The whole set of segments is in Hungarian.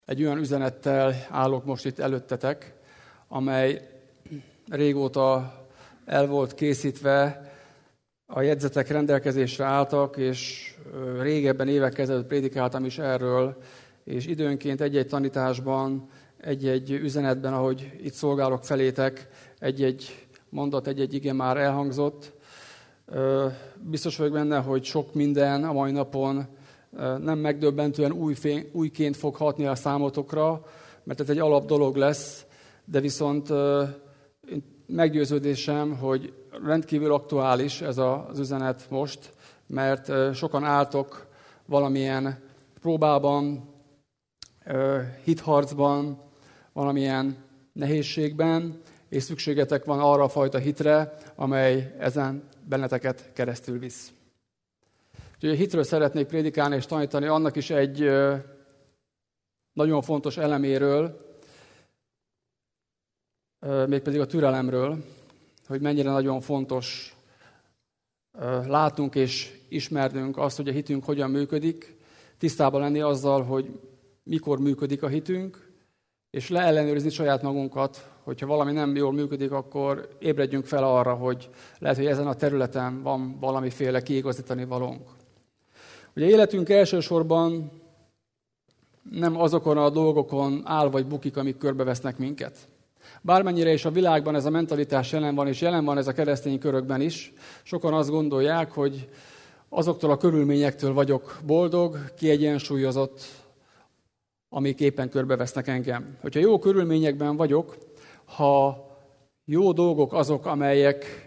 Egy olyan üzenettel állok most itt előttetek, amely régóta el volt készítve, a jegyzetek rendelkezésre álltak, és régebben, évekkel ezelőtt prédikáltam is erről, és időnként egy-egy tanításban, egy-egy üzenetben, ahogy itt szolgálok felétek, egy-egy mondat, egy-egy ige már elhangzott. Biztos vagyok benne, hogy sok minden a mai napon nem megdöbbentően újként fog hatni a számotokra, mert ez egy alap dolog lesz, de viszont meggyőződésem, hogy rendkívül aktuális ez az üzenet most, mert sokan álltok valamilyen próbában, hitharcban, valamilyen nehézségben, és szükségetek van arra a fajta hitre, amely ezen benneteket keresztül visz. Úgyhogy a hitről szeretnék prédikálni és tanítani, annak is egy nagyon fontos eleméről, mégpedig a türelemről, hogy mennyire nagyon fontos látunk és ismernünk azt, hogy a hitünk hogyan működik, tisztában lenni azzal, hogy mikor működik a hitünk, és leellenőrizni saját magunkat, hogyha valami nem jól működik, akkor ébredjünk fel arra, hogy lehet, hogy ezen a területen van valamiféle kiigazítani valónk. Ugye életünk elsősorban nem azokon a dolgokon áll vagy bukik, amik körbevesznek minket. Bármennyire is a világban ez a mentalitás jelen van, és jelen van ez a keresztény körökben is, sokan azt gondolják, hogy azoktól a körülményektől vagyok boldog, kiegyensúlyozott, amik éppen körbevesznek engem. Hogyha jó körülményekben vagyok, ha jó dolgok azok, amelyek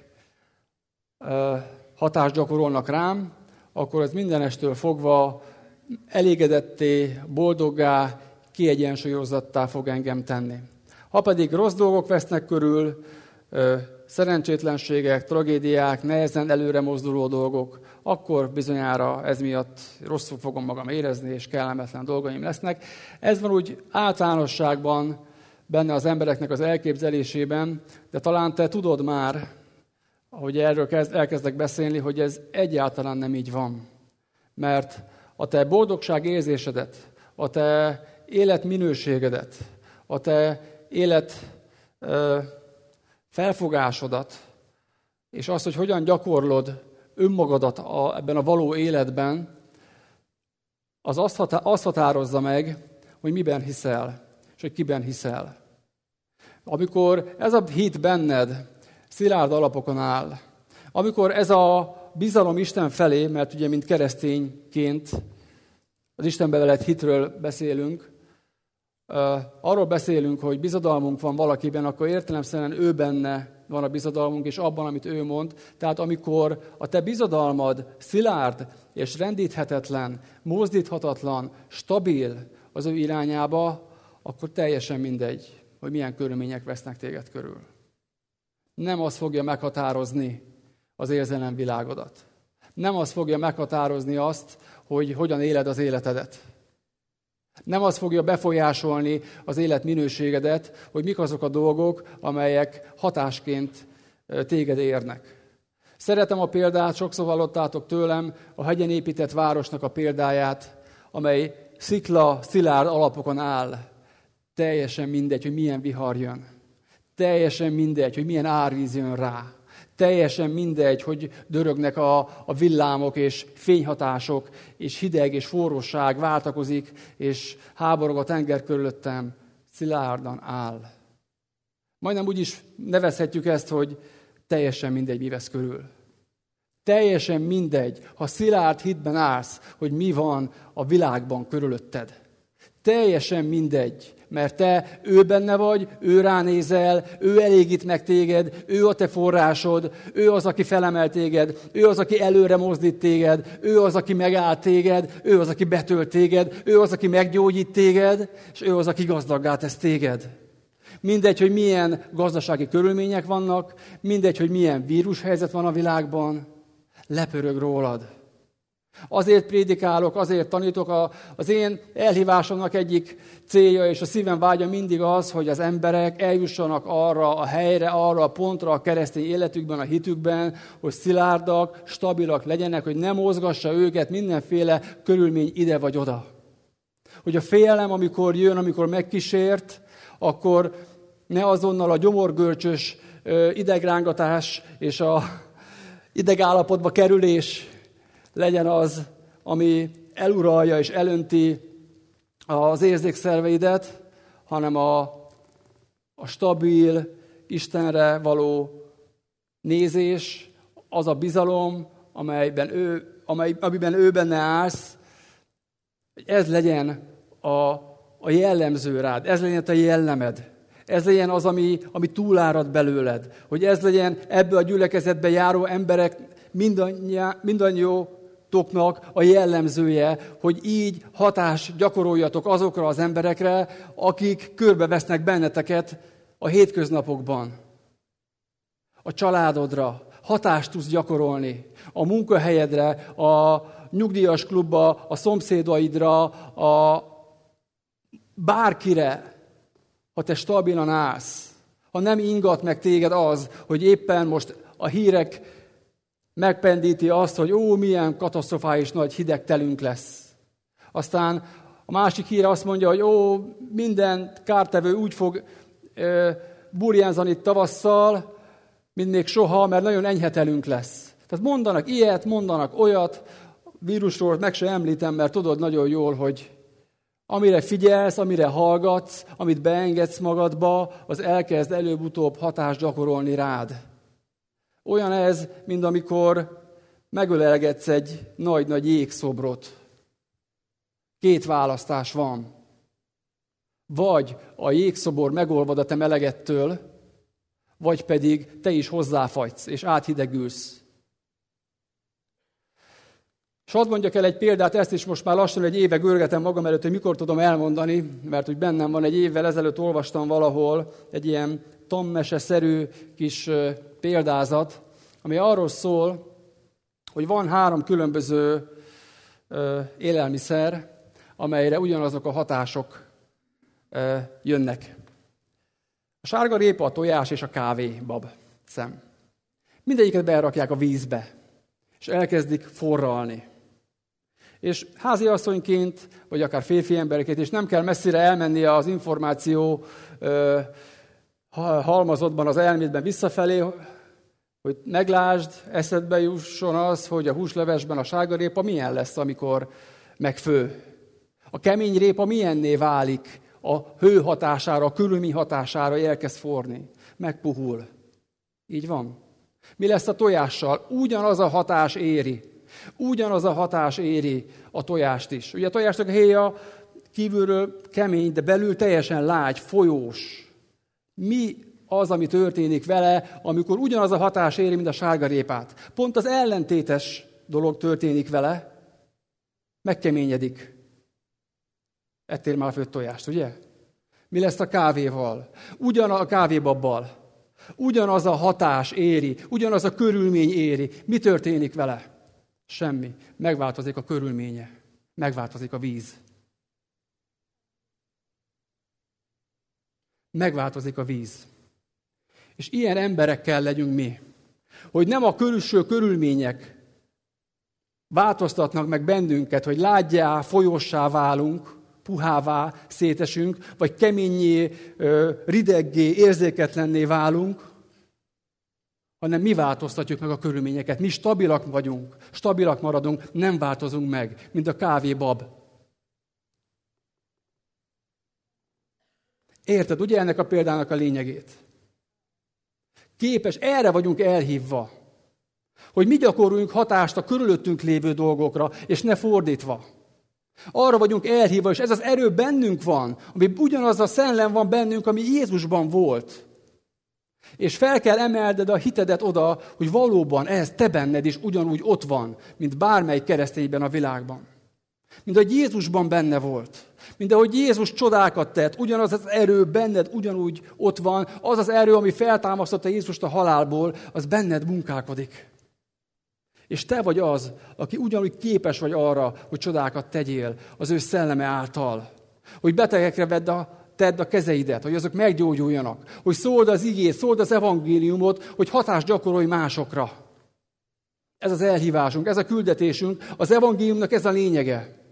hatást gyakorolnak rám, akkor ez mindenestől fogva elégedetté, boldoggá, kiegyensúlyozattá fog engem tenni. Ha pedig rossz dolgok vesznek körül, szerencsétlenségek, tragédiák, nehezen előre mozduló dolgok, akkor bizonyára ez miatt rosszul fogom magam érezni, és kellemetlen dolgaim lesznek. Ez van úgy általánosságban benne az embereknek az elképzelésében, de talán te tudod már, ahogy erről elkezdek beszélni, hogy ez egyáltalán nem így van. Mert a te boldogság érzésedet, a te életminőségedet, a te élet felfogásodat, és azt, hogy hogyan gyakorlod önmagadat ebben a való életben, az azt határozza meg, hogy miben hiszel, és hogy kiben hiszel. Amikor ez a hit benned szilárd alapokon áll, amikor ez a bizalom Isten felé, mert ugye mint keresztényként az Istenbe veled hitről beszélünk, arról beszélünk, hogy bizodalmunk van valakiben, akkor értelemszerűen ő benne van a bizodalmunk, és abban, amit ő mond. Tehát amikor a te bizodalmad szilárd és rendíthetetlen, mozdíthatatlan, stabil az ő irányába, akkor teljesen mindegy, hogy milyen körülmények vesznek téged körül. Nem az fogja meghatározni az érzelemvilágodat. Nem az fogja meghatározni azt, hogy hogyan éled az életedet. Nem az fogja befolyásolni az életminőségedet, hogy mik azok a dolgok, amelyek hatásként téged érnek. Szeretem a példát, sokszor hallottátok tőlem a hegyen épített városnak a példáját, amely szikla, szilárd alapokon áll. Teljesen mindegy, hogy milyen vihar jön. Teljesen mindegy, hogy milyen árvíz jön rá. Teljesen mindegy, hogy dörögnek a villámok és fényhatások, és hideg és forróság váltakozik, és háborog a tenger körülöttem, szilárdan áll. Majdnem úgy is nevezhetjük ezt, hogy teljesen mindegy, mi vesz körül. Teljesen mindegy, ha szilárd hitben állsz, hogy mi van a világban körülötted. Teljesen mindegy, mert te ő benne vagy, ő ránézel, ő elégít meg téged, ő a te forrásod, ő az, aki felemel téged, ő az, aki előre mozdít téged, ő az, aki megáll téged, ő az, aki betölt téged, ő az, aki meggyógyít téged, és ő az, aki gazdaggá tesz téged. Mindegy, hogy milyen gazdasági körülmények vannak, mindegy, hogy milyen vírushelyzet van a világban, lepörög rólad. Azért prédikálok, azért tanítok, az én elhívásomnak egyik célja és a szívem vágya mindig az, hogy az emberek eljussanak arra a helyre, arra a pontra a keresztény életükben, a hitükben, hogy szilárdak, stabilak legyenek, hogy ne mozgassa őket mindenféle körülmény ide vagy oda. Hogy a félelem, amikor jön, amikor megkísért, akkor ne azonnal a gyomorgörcsös idegrángatás és a idegállapotba kerülés legyen az, ami eluralja és elönti az érzékszerveidet, hanem a stabil, Istenre való nézés, az a bizalom, amiben ő benne állsz, hogy ez legyen a jellemző rád, ez legyen a jellemed, ez legyen az, ami túlárad belőled, hogy ez legyen ebbe a gyülekezetbe járó emberek mindannyiótoknak a jellemzője, hogy így hatást gyakoroljatok azokra az emberekre, akik körbevesznek benneteket a hétköznapokban. A családodra hatást tudsz gyakorolni, a munkahelyedre, a nyugdíjas klubba, a szomszédaidra, bárkire, ha te stabilan állsz, ha nem ingat meg téged az, hogy éppen most a hírek megpendíti azt, hogy milyen katasztrofális nagy hidegtelünk lesz. Aztán a másik hír azt mondja, hogy minden kártevő úgy fog burjánzani tavasszal, mint még soha, mert nagyon enyhe telünk lesz. Tehát mondanak ilyet, mondanak olyat, vírusról meg se említem, mert tudod nagyon jól, hogy amire figyelsz, amire hallgatsz, amit beengedsz magadba, az elkezd előbb-utóbb hatást gyakorolni rád. Olyan ez, mint amikor megölelgetsz egy nagy-nagy jégszobrot. 2 választás van. Vagy a jégszobor megolvad a te melegettől, vagy pedig te is hozzáfagysz, és áthidegülsz. És hadd mondjak el egy példát, ezt is most már lassan egy éve görgetem magam előtt, hogy mikor tudom elmondani, mert úgy bennem van, egy évvel ezelőtt olvastam valahol egy ilyen tanmese-szerű kis példázat, ami arról szól, hogy van 3 különböző élelmiszer, amelyre ugyanazok a hatások jönnek. A sárgarépa, a tojás és a kávébab szem. Mindegyiket berakják a vízbe, és elkezdik forralni. És háziasszonyként, vagy akár férfi emberként, és nem kell messzire elmennie az információ halmazotban, az elmédben visszafelé, hogy meglásd, eszedbe jusson az, hogy a húslevesben a sárgarépa milyen lesz, amikor megfő. A kemény répa milyenné válik a hő hatására, a körülmény hatására, elkezd forni. Megpuhul. Így van. Mi lesz a tojással? Ugyanaz a hatás éri. Ugyanaz a hatás éri a tojást is. Ugye a tojásnak a héja kívülről kemény, de belül teljesen lágy, folyós. Mi az, ami történik vele, amikor ugyanaz a hatás éri, mint a sárgarépát? Pont az ellentétes dolog történik vele, megkeményedik. Ettél már főtt tojást, ugye? Mi lesz a kávéval? A kávébabbal. Ugyanaz a hatás éri, ugyanaz a körülmény éri. Mi történik vele? Semmi. Megváltozik a körülménye. Megváltozik a víz. Megváltozik a víz. És ilyen emberekkel legyünk mi. Hogy nem a külső körülmények változtatnak meg bennünket, hogy lágyjá, folyóssá válunk, puhává szétesünk, vagy keményé, rideggé, érzéketlenné válunk, hanem mi változtatjuk meg a körülményeket. Mi stabilak vagyunk, stabilak maradunk, nem változunk meg, mint a kávébab. Érted, ugye ennek a példának a lényegét? Erre vagyunk elhívva, hogy mi gyakoroljunk hatást a körülöttünk lévő dolgokra, és ne fordítva. Arra vagyunk elhívva, és ez az erő bennünk van, ami ugyanaz a szellem van bennünk, ami Jézusban volt. És fel kell emelded a hitedet oda, hogy valóban ez te benned is ugyanúgy ott van, mint bármely keresztényben a világban. Mint ahogy Jézusban benne volt. Mint ahogy Jézus csodákat tett, ugyanaz az erő benned ugyanúgy ott van, az az erő, ami feltámasztotta Jézust a halálból, az benned munkálkodik. És te vagy az, aki ugyanúgy képes vagy arra, hogy csodákat tegyél az ő szelleme által. Hogy betegekre tedd a kezeidet, hogy azok meggyógyuljanak. Hogy szóld az igét, szóld az evangéliumot, hogy hatást gyakorolj másokra. Ez az elhívásunk, ez a küldetésünk, az evangéliumnak ez a lényege.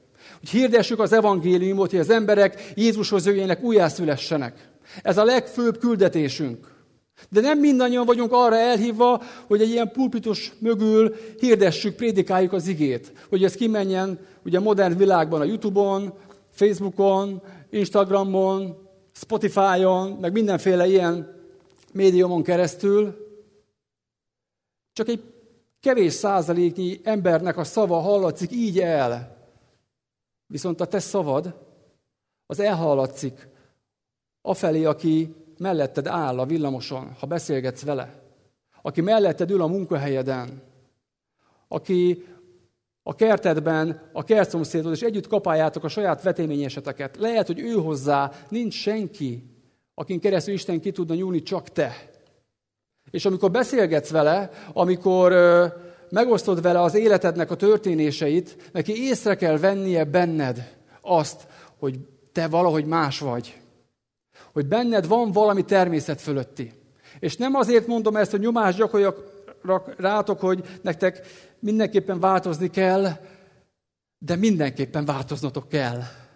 Hogy hirdessük az evangéliumot, hogy az emberek Jézushoz jöjjenek, újjászülessenek. Ez a legfőbb küldetésünk. De nem mindannyian vagyunk arra elhívva, hogy egy ilyen pulpitus mögül hirdessük, prédikáljuk az igét. Hogy ez kimenjen ugye modern világban a YouTube-on, Facebookon, Instagramon, Spotify-on, meg mindenféle ilyen médiumon keresztül. Csak egy kevés százaléknyi embernek a szava hallatszik így el. Viszont a te szavad, az elhallatszik afelé, aki melletted áll a villamoson, ha beszélgetsz vele. Aki melletted ül a munkahelyeden. Aki a kertedben, a kertszomszédod, és együtt kapáljátok a saját veteményeseteket. Lehet, hogy ő hozzá nincs senki, akin keresztül Isten ki tudna nyúlni, csak te. És amikor beszélgetsz vele, amikor megosztod vele az életednek a történéseit, neki észre kell vennie benned azt, hogy te valahogy más vagy. Hogy benned van valami természet fölötti. És nem azért mondom ezt, hogy nyomást gyakoroljak rátok, hogy nektek mindenképpen változni kell, de mindenképpen változnatok kell.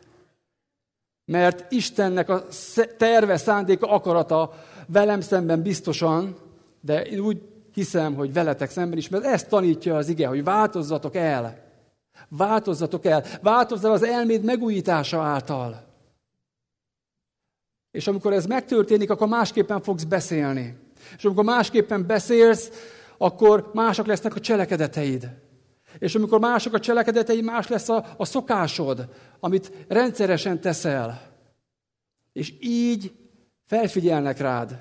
Mert Istennek a terve, szándéka, akarata velem szemben biztosan, de én úgy hiszem, hogy veletek szemben is, mert ezt tanítja az ige, hogy változzatok el. Változzatok el. Változz el az elméd megújítása által. És amikor ez megtörténik, akkor másképpen fogsz beszélni. És amikor másképpen beszélsz, akkor mások lesznek a cselekedeteid. És amikor mások a cselekedeteid, más lesz a szokásod, amit rendszeresen teszel. És így felfigyelnek rád.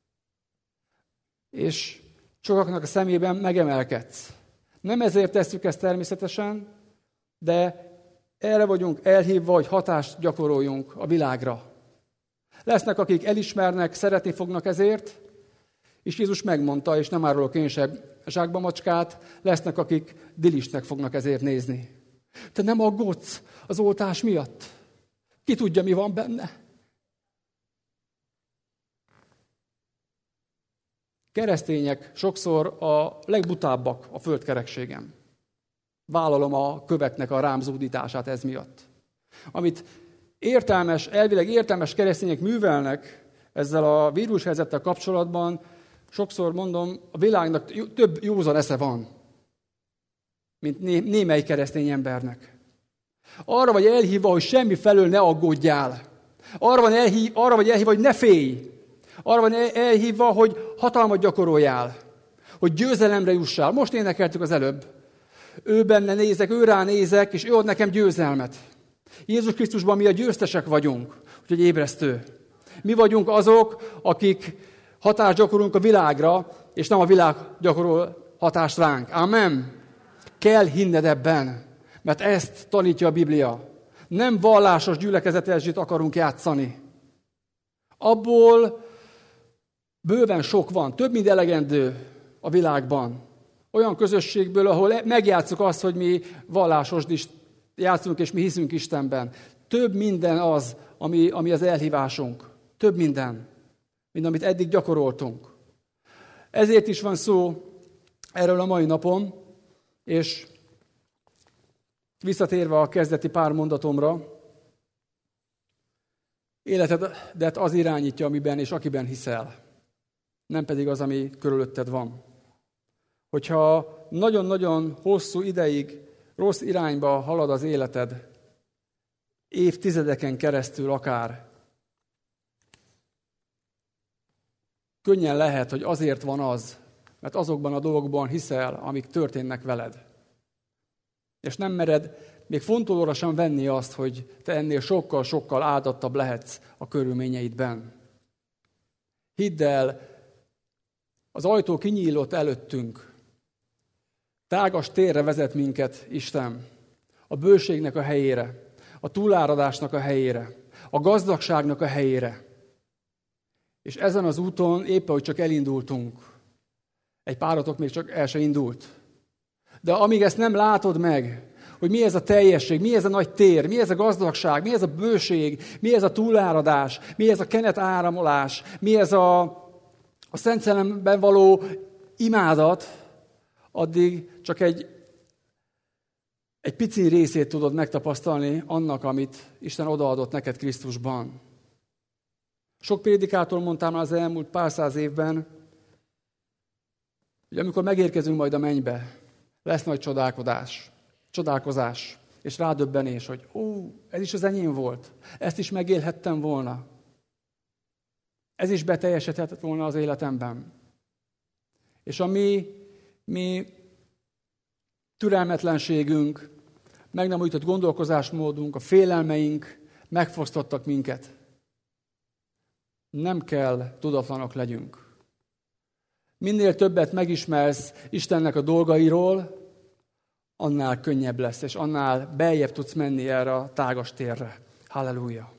És sokaknak a szemében megemelkedsz. Nem ezért tesszük ezt természetesen, de erre vagyunk elhívva, hogy hatást gyakoroljunk a világra. Lesznek, akik elismernek, szeretni fognak ezért, és Jézus megmondta, és nem árulok én sem zsákba macskát, lesznek, akik dilisnek fognak ezért nézni. Te nem aggódsz az oltás miatt? Ki tudja, mi van benne? Keresztények sokszor a legbutábbak a földkerekségen. Vállalom a köveknek a rám zúdítását ez miatt. Amit elvileg értelmes keresztények művelnek ezzel a vírushelyzettel kapcsolatban, sokszor mondom, a világnak több józan esze van, mint némely keresztény embernek. Arra vagy elhívva, hogy semmi felől ne aggódjál. Arra vagy elhívva, hogy ne félj. Arra van elhívva, hogy hatalmat gyakoroljál. Hogy győzelemre jussál. Most énekeltük az előbb. Ő benne nézek, ő rá nézek, és ő ad nekem győzelmet. Jézus Krisztusban mi a győztesek vagyunk. Úgyhogy ébresztő. Mi vagyunk azok, akik hatást gyakorolunk a világra, és nem a világ gyakorol hatást ránk. Amen. Kell hinned ebben, mert ezt tanítja a Biblia. Nem vallásos gyülekezetesdit akarunk játszani. Abból bőven sok van, több mint elegendő a világban. Olyan közösségből, ahol megjátszuk azt, hogy mi vallásosdist játszunk, és mi hiszünk Istenben. Több minden az, ami az elhívásunk. Több minden, mint amit eddig gyakoroltunk. Ezért is van szó erről a mai napon, és visszatérve a kezdeti pár mondatomra, életedet az irányítja, amiben és akiben hiszel, nem pedig az, ami körülötted van. Hogyha nagyon-nagyon hosszú ideig rossz irányba halad az életed, évtizedeken keresztül akár, könnyen lehet, hogy azért van az, mert azokban a dolgokban hiszel, amik történnek veled. És nem mered még fontolóra sem venni azt, hogy te ennél sokkal-sokkal áldottabb lehetsz a körülményeidben. Hidd el, az ajtó kinyílott előttünk. Tágas térre vezet minket Isten. A bőségnek a helyére, a túláradásnak a helyére, a gazdagságnak a helyére. És ezen az úton éppen, hogy csak elindultunk. Egy páratok még csak el se indult. De amíg ezt nem látod meg, hogy mi ez a teljesség, mi ez a nagy tér, mi ez a gazdagság, mi ez a bőség, mi ez a túláradás, mi ez a kenet áramolás, mi ez a Szent Szellemben való imádat, addig csak egy egy pici részét tudod megtapasztalni annak, amit Isten odaadott neked Krisztusban. Sok prédikátor mondtam az elmúlt pár száz évben, hogy amikor megérkezünk majd a mennybe, lesz nagy csodálkozás, és rádöbbenés, hogy ez is az enyém volt, ezt is megélhettem volna. Ez is beteljesedhetett volna az életemben. És a mi türelmetlenségünk, meg nem újított gondolkozásmódunk, a félelmeink megfosztottak minket. Nem kell tudatlanok legyünk. Minél többet megismersz Istennek a dolgairól, annál könnyebb lesz, és annál beljebb tudsz menni erre a tágas térre. Halleluja!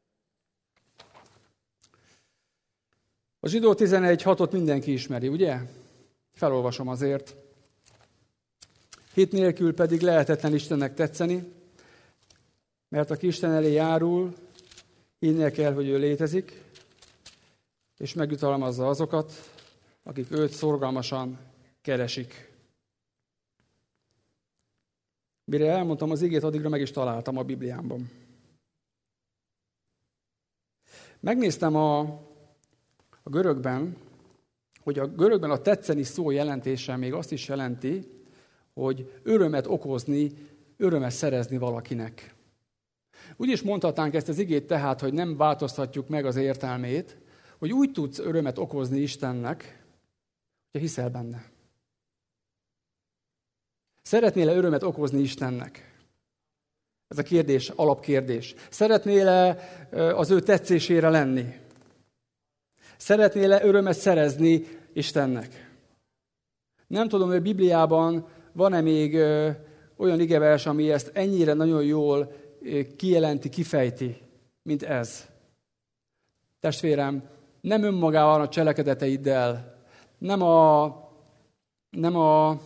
A Zsidó 11.6-ot mindenki ismeri, ugye? Felolvasom azért. Hit nélkül pedig lehetetlen Istennek tetszeni, mert aki Isten elé járul, hinnie kell, hogy ő létezik, és megjutalmazza azokat, akik őt szorgalmasan keresik. Mire elmondtam az igét, addigra meg is találtam a Bibliámban. Megnéztem a görögben, hogy a görögben a tetszeni szó jelentése még azt is jelenti, hogy örömet okozni, örömet szerezni valakinek. Úgy is mondhatnánk ezt az igét tehát, hogy nem változtatjuk meg az értelmét, hogy úgy tudsz örömet okozni Istennek, hogy hiszel benne. Szeretnél-e örömet okozni Istennek? Ez a kérdés, alapkérdés. Szeretnél-e az ő tetszésére lenni? Szeretnél-e örömet szerezni Istennek? Nem tudom, hogy a Bibliában van-e még olyan igevers, ami ezt ennyire nagyon jól kijelenti, kifejti, mint ez. Testvérem, nem önmagában a cselekedeteiddel, nem a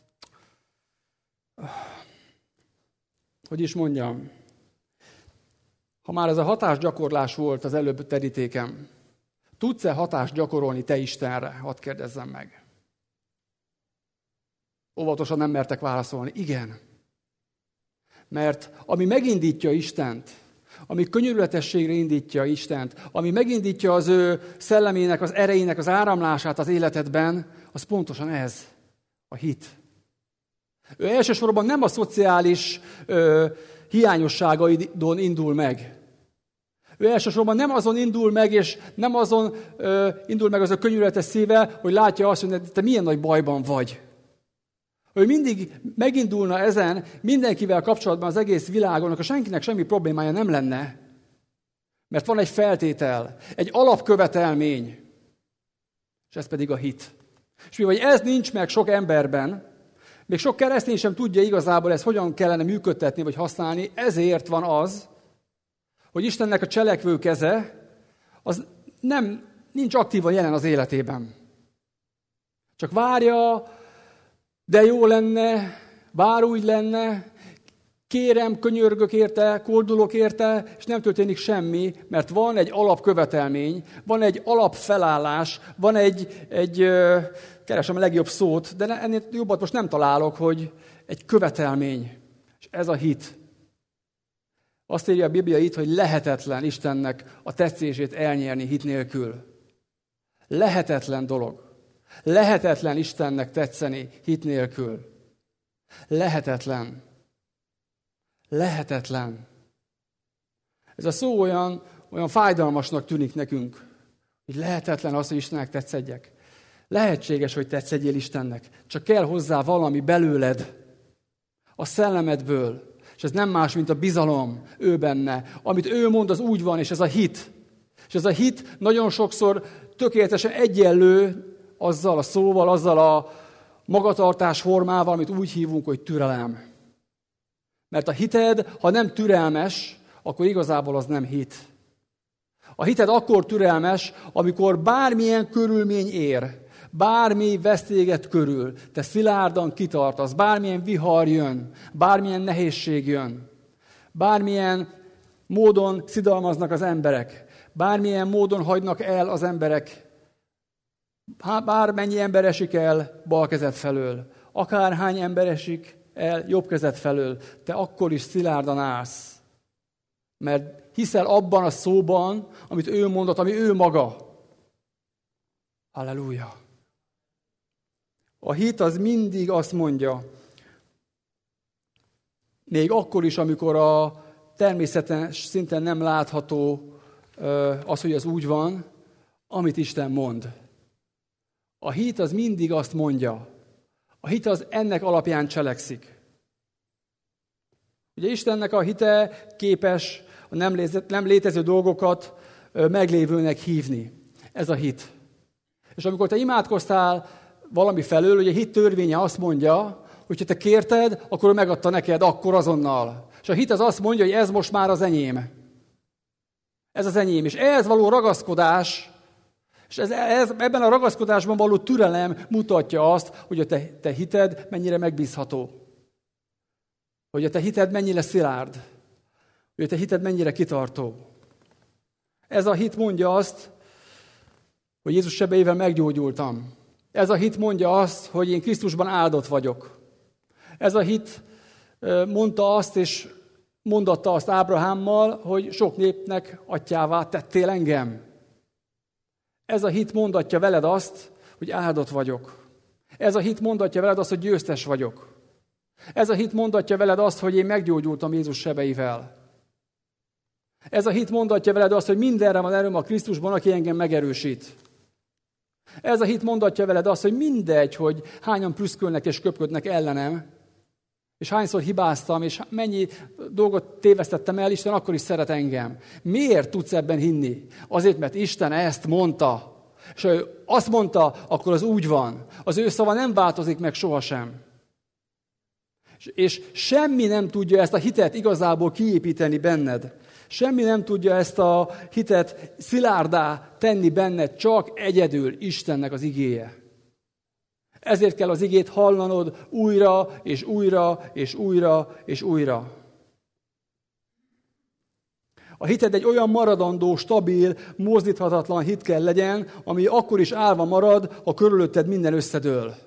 hogy is mondjam, ha már ez a hatásgyakorlás volt az előbb terítékem, tudsz-e hatást gyakorolni te Istenre? Hadd kérdezzem meg. Óvatosan nem mertek válaszolni. Igen. Mert ami megindítja Istent, ami könyörületességre indítja Istent, ami megindítja az ő szellemének, az erejének az áramlását az életedben, az pontosan ez, a hit. Ő elsősorban nem a szociális hiányosságaidon indul meg. Ő elsősorban nem azon indul meg, és nem azon indul meg az a könyörületes szíve, hogy látja azt, hogy te milyen nagy bajban vagy. Ő mindig megindulna ezen mindenkivel kapcsolatban az egész világon, akkor senkinek semmi problémája nem lenne. Mert van egy feltétel, egy alapkövetelmény, és ez pedig a hit. És mivel ez nincs meg sok emberben, még sok keresztény sem tudja igazából ezt hogyan kellene működtetni vagy használni, ezért van az, hogy Istennek a cselekvő keze az nincs aktívan jelen az életében. Csak várja, de jó lenne, bár úgy lenne, kérem, könyörgök érte, koldulok érte, és nem történik semmi, mert van egy alapkövetelmény, van egy alapfelállás, van egy keresem a legjobb szót, de ennél jobbat most nem találok, hogy egy követelmény. És ez a hit. Azt írja a Biblia itt, hogy lehetetlen Istennek a tetszését elnyerni hit nélkül. Lehetetlen dolog. Lehetetlen Istennek tetszeni hit nélkül. Lehetetlen. Lehetetlen. Ez a szó olyan fájdalmasnak tűnik nekünk, hogy lehetetlen az, hogy Istennek tetszedjek. Lehetséges, hogy tetszedjél Istennek, csak kell hozzá valami belőled, a szellemedből, és ez nem más, mint a bizalom ő benne. Amit ő mond, az úgy van, és ez a hit. És ez a hit nagyon sokszor tökéletesen egyenlő azzal a szóval, azzal a magatartás formával, amit úgy hívunk, hogy türelem. Mert a hited, ha nem türelmes, akkor igazából az nem hit. A hited akkor türelmes, amikor bármilyen körülmény ér, bármi vesztéget körül, te szilárdan kitartasz, bármilyen vihar jön, bármilyen nehézség jön, bármilyen módon szidalmaznak az emberek, bármilyen módon hagynak el az emberek, bármennyi ember esik el bal kezed felől, akárhány ember esik el jobb kezed felől, te akkor is szilárdan állsz. Mert hiszel abban a szóban, amit ő mondott, ami ő maga. Halleluja! A hit az mindig azt mondja, még akkor is, amikor a természetes szinten nem látható az, hogy az úgy van, amit Isten mond. A hit az mindig azt mondja. A hit az ennek alapján cselekszik. Ugye Istennek a hite képes a nem létező dolgokat meglévőnek hívni. Ez a hit. És amikor te imádkoztál valami felől, ugye a hit törvénye azt mondja, hogy ha te kérted, akkor ő megadta neked akkor azonnal. És a hit az azt mondja, hogy ez most már az enyém. Ez az enyém. És ehhez való ragaszkodás, és ebben a ragaszkodásban való türelem mutatja azt, hogy a te hited mennyire megbízható. Hogy a te hited mennyire szilárd. Hogy a te hited mennyire kitartó. Ez a hit mondja azt, hogy Jézus sebeivel meggyógyultam. Ez a hit mondja azt, hogy én Krisztusban áldott vagyok. Ez a hit mondta azt, és mondatta azt Ábrahámmal, hogy sok népnek atyává tettél engem. Ez a hit mondatja veled azt, hogy áldott vagyok. Ez a hit mondatja veled azt, hogy győztes vagyok. Ez a hit mondatja veled azt, hogy én meggyógyultam Jézus sebeivel. Ez a hit mondatja veled azt, hogy mindenre van erőm a Krisztusban, aki engem megerősít. Ez a hit mondatja veled azt, hogy mindegy, hogy hányan prüszkölnek és köpködnek ellenem, és hányszor hibáztam, és mennyi dolgot tévesztettem el, Isten akkor is szeret engem. Miért tudsz ebben hinni? Azért, mert Isten ezt mondta. És ha ő azt mondta, akkor az úgy van. Az ő szava nem változik meg sohasem. És semmi nem tudja ezt a hitet igazából kiépíteni benned. Semmi nem tudja ezt a hitet szilárdá tenni benned, csak egyedül Istennek az igéje. Ezért kell az igét hallanod újra, és újra, és újra, és újra. A hited egy olyan maradandó, stabil, mozdíthatatlan hit kell legyen, ami akkor is állva marad, ha körülötted minden összedől.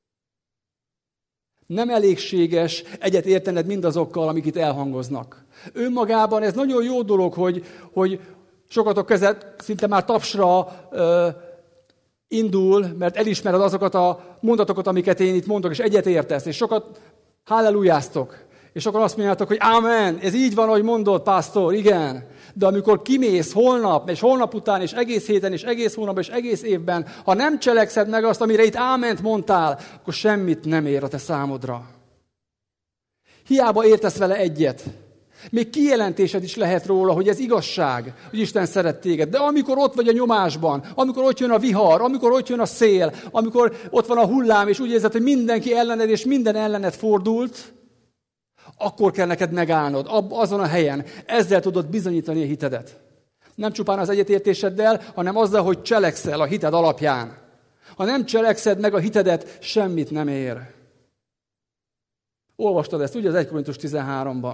Nem elégséges egyet értened mindazokkal, amik itt elhangoznak. Önmagában ez nagyon jó dolog, hogy sokatok között szinte már tapsra indul, mert elismered azokat a mondatokat, amiket én itt mondok, és egyet értesz, és sokat hallelujáztok. És sokan azt mondjátok, hogy ámen, ez így van, ahogy mondod, pásztor, igen. De amikor kimész holnap, és holnap után, és egész héten, és egész hónapban, és egész évben, ha nem cselekszed meg azt, amire itt áment mondtál, akkor semmit nem ér a te számodra. Hiába értesz vele egyet. Még kijelentésed is lehet róla, hogy ez igazság, hogy Isten szeret téged. De amikor ott vagy a nyomásban, amikor ott jön a vihar, amikor ott jön a szél, amikor ott van a hullám, és úgy érzed, hogy mindenki ellened, és minden ellened fordult, akkor kell neked megállnod, azon a helyen. Ezzel tudod bizonyítani a hitedet. Nem csupán az egyetértéseddel, hanem azzal, hogy cselekszel a hited alapján. Ha nem cselekszed meg a hitedet, semmit nem ér. Olvastad ezt, ugye az 1 Korintus 13-ban.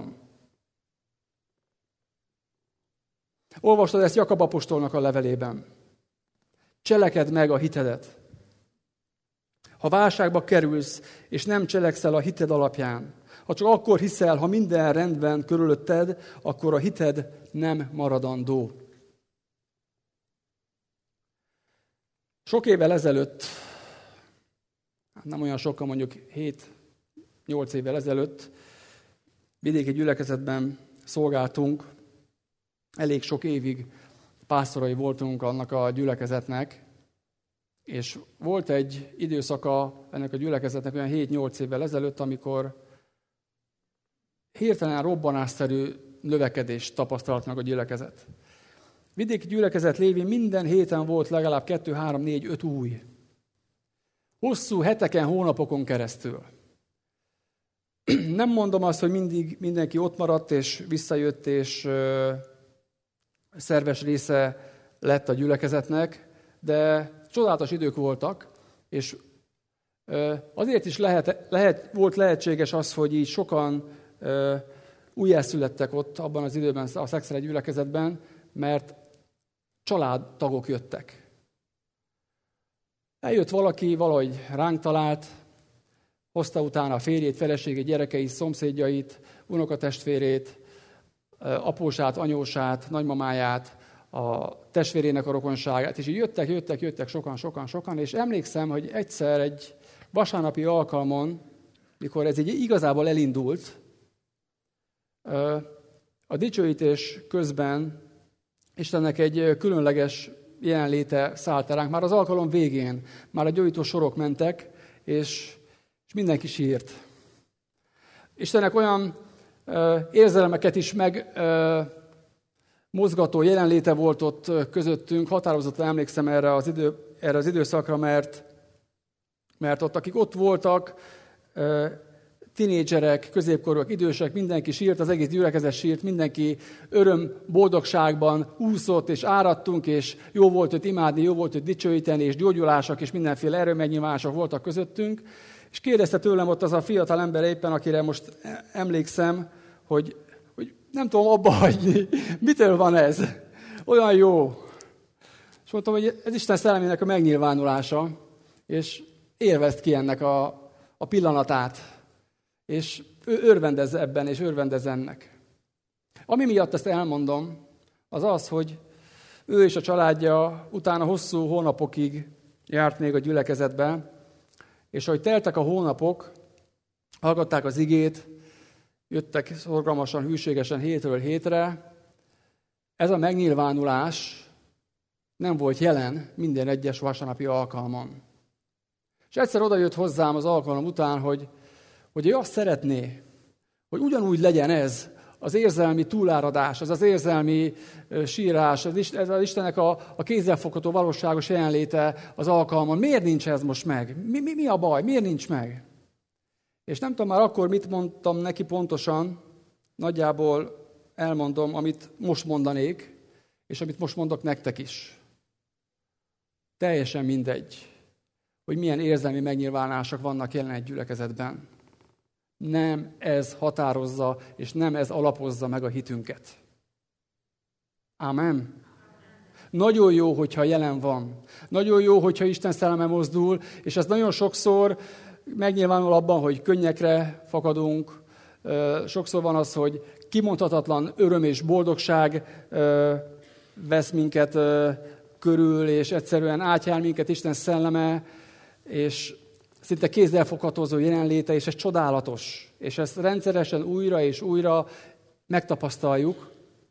Olvastad ezt Jakab apostolnak a levelében. Cselekedd meg a hitedet. Ha válságba kerülsz, és nem cselekszel a hited alapján, ha csak akkor hiszel, ha minden rendben körülötted, akkor a hited nem maradandó. Sok évvel ezelőtt, nem olyan sokkal, mondjuk 7-8 évvel ezelőtt, vidéki gyülekezetben szolgáltunk, elég sok évig pásztorai voltunk annak a gyülekezetnek, és volt egy időszaka ennek a gyülekezetnek olyan 7-8 évvel ezelőtt, amikor hirtelen robbanásszerű növekedést tapasztalt meg a gyülekezet. Vidéki gyülekezet lévén minden héten volt legalább 2, 3, 4, 5 új. Hosszú heteken, hónapokon keresztül. Nem mondom azt, hogy mindig mindenki ott maradt, és visszajött, és szerves része lett a gyülekezetnek, de csodálatos idők voltak, és azért is volt lehetséges az, hogy így sokan újjászülettek ott abban az időben a Szexel gyülekezetben, mert családtagok jöttek. Eljött valaki, valahogy ránk talált, hozta utána a férjét, feleségét, gyerekeit, szomszédjait, unokatestvérét, apósát, anyósát, nagymamáját, a testvérének a rokonságát, és így jöttek sokan, és emlékszem, hogy egyszer egy vasárnapi alkalmon, mikor ez így igazából elindult, a dicsőítés közben Istennek egy különleges jelenléte szállt ránk. Már az alkalom végén, már a gyógyító sorok mentek, és mindenki sírt. Istennek olyan érzelmeket is mozgató jelenléte volt ott közöttünk. Határozottan emlékszem erre az időszakra, mert ott, akik ott voltak, tinédzserek, középkorúak, idősek, mindenki sírt, az egész gyülekezet sírt, mindenki öröm, boldogságban úszott, és áradtunk, és jó volt őt imádni, jó volt őt dicsőíteni, és gyógyulások, és mindenféle erőmegnyilvánások voltak közöttünk. És kérdezte tőlem ott az a fiatal ember éppen, akire most emlékszem, hogy nem tudom abba hagyni, mitől van ez? Olyan jó. És mondtam, hogy ez Isten szellemének a megnyilvánulása, és élvezd ki ennek a pillanatát. És ő örvendez ebben, és örvendez ennek. Ami miatt ezt elmondom, az, hogy ő és a családja utána hosszú hónapokig járt még a gyülekezetbe, és ahogy teltek a hónapok, hallgatták az igét, jöttek szorgalmasan, hűségesen hétről hétre, ez a megnyilvánulás nem volt jelen minden egyes vasárnapi alkalmon. És egyszer oda jött hozzám az alkalom után, hogy ő azt szeretné, hogy ugyanúgy legyen ez az érzelmi túláradás, az érzelmi sírás, ez az Istennek a kézzelfogható valóságos jelenléte az alkalmon. Miért nincs ez most meg? Mi a baj? Miért nincs meg? És nem tudom már akkor mit mondtam neki pontosan, nagyjából elmondom, amit most mondanék, és amit most mondok nektek is. Teljesen mindegy, hogy milyen érzelmi megnyilvánulások vannak jelen egy gyülekezetben. Nem ez határozza, és nem ez alapozza meg a hitünket. Ámen. Nagyon jó, hogyha jelen van. Nagyon jó, hogyha Isten szelleme mozdul, és ez nagyon sokszor megnyilvánul abban, hogy könnyekre fakadunk. Sokszor van az, hogy kimondhatatlan öröm és boldogság vesz minket körül, és egyszerűen átjár minket Isten szelleme, és szinte kézzelfoghatózó jelenléte, és ez csodálatos. És ezt rendszeresen újra és újra megtapasztaljuk.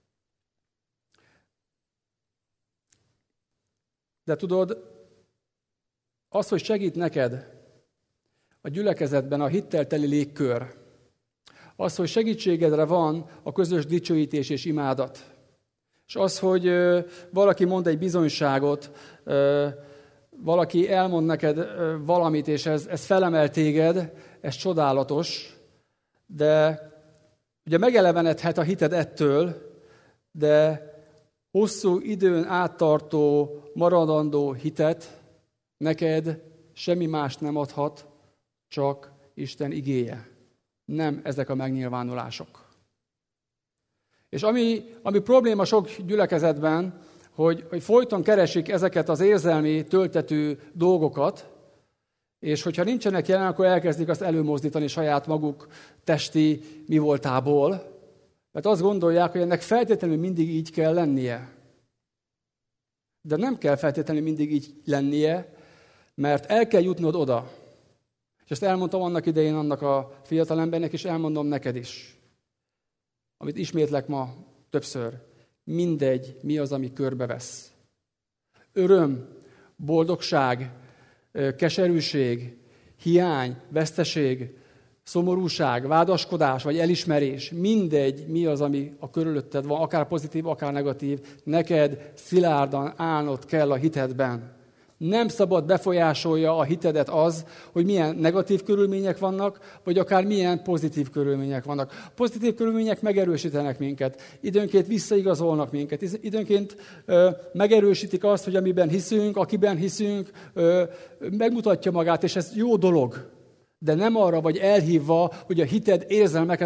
De tudod, az, hogy segít neked a gyülekezetben a hittel teli légkör, az, hogy segítségedre van a közös dicsőítés és imádat, és az, hogy valaki mond egy bizonyságot, valaki elmond neked valamit, és ez felemel téged, ez csodálatos, de ugye megelevenedhet a hited ettől, de hosszú időn áttartó, maradandó hitet neked semmi más nem adhat, csak Isten igéje. Nem ezek a megnyilvánulások. És ami probléma sok gyülekezetben, hogy folyton keresik ezeket az érzelmi töltető dolgokat, és hogyha nincsenek jelen, akkor elkezdik azt előmozdítani saját maguk testi mi voltából, mert azt gondolják, hogy ennek feltétlenül mindig így kell lennie. De nem kell feltétlenül mindig így lennie, mert el kell jutnod oda. És ezt elmondtam annak idején annak a fiatalembernek, és elmondom neked is. Amit ismétlek ma többször. Mindegy, mi az, ami körbevesz. Öröm, boldogság, keserűség, hiány, veszteség, szomorúság, vádaskodás vagy elismerés, mindegy, mi az, ami a körülötted van, akár pozitív, akár negatív, neked szilárdan állnod kell a hitedben. Nem szabad befolyásolja a hitedet az, hogy milyen negatív körülmények vannak, vagy akár milyen pozitív körülmények vannak. Pozitív körülmények megerősítenek minket, időnként visszaigazolnak minket, időnként megerősítik azt, hogy amiben hiszünk, akiben hiszünk, megmutatja magát, és ez jó dolog. De nem arra vagy elhívva, hogy a hited érzelmeken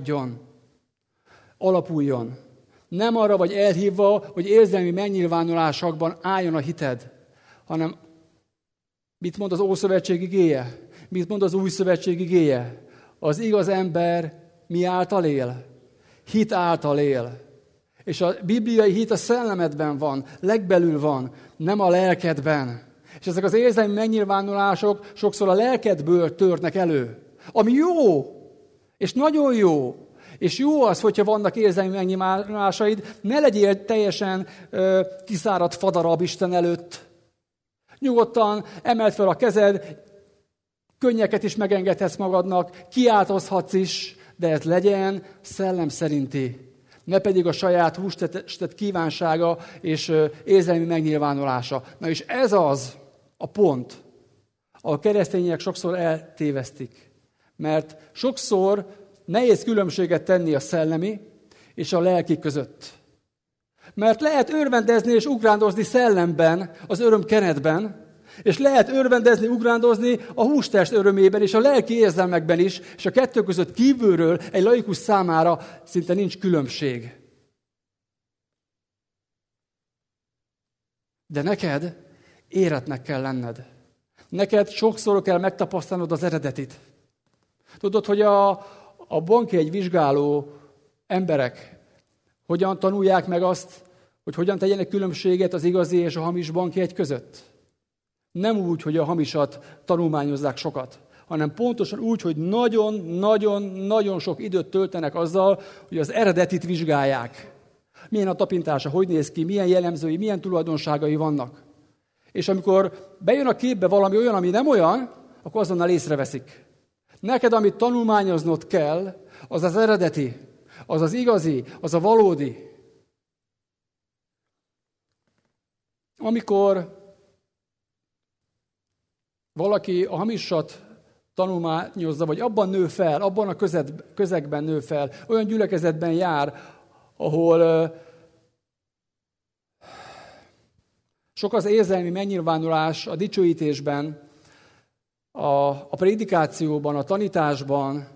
alapuljon. Nem arra vagy elhívva, hogy érzelmi megnyilvánulásokban álljon a hited, hanem mit mond az Ószövetség igéje? Mit mond az Új Szövetség igéje? Az igaz ember mi által él? Hit által él. És a bibliai hit a szellemedben van, legbelül van, nem a lelkedben. És ezek az érzelmi megnyilvánulások sokszor a lelkedből törnek elő. Ami jó, és nagyon jó. És jó az, hogyha vannak érzelmi megnyilvánulásaid, ne legyél teljesen kiszáradt fadarab Isten előtt. Nyugodtan emeld fel a kezed, könnyeket is megengedhetsz magadnak, kiáltozhatsz is, de ez legyen szellem szerinti. Ne pedig a saját hústested kívánsága és érzelmi megnyilvánulása. Na és ez az a pont, ahol keresztények sokszor eltévesztik. Mert sokszor nehéz különbséget tenni a szellemi és a lelki között. Mert lehet örvendezni és ugrándozni szellemben, az örömkenetben, és lehet örvendezni, ugrándozni a hústest örömében és a lelki érzelmekben is, és a kettő között kívülről egy laikus számára szinte nincs különbség. De neked éretnek kell lenned. Neked sokszor kell megtapasztalnod az eredetit. Tudod, hogy a banki vizsgáló emberek hogyan tanulják meg azt, hogy hogyan tegyenek különbséget az igazi és a hamis banki között? Nem úgy, hogy a hamisat tanulmányozzák sokat, hanem pontosan úgy, hogy nagyon sok időt töltenek azzal, hogy az eredetit vizsgálják. Milyen a tapintása, hogy néz ki, milyen jellemzői, milyen tulajdonságai vannak. És amikor bejön a képbe valami olyan, ami nem olyan, akkor azonnal észreveszik. Neked, amit tanulmányoznod kell, az az eredeti, az az igazi, az a valódi. Amikor valaki a hamisat tanulmányozza, vagy abban nő fel, abban a közegben nő fel, olyan gyülekezetben jár, ahol sok az érzelmi megnyilvánulás a dicsőítésben, a prédikációban, a tanításban,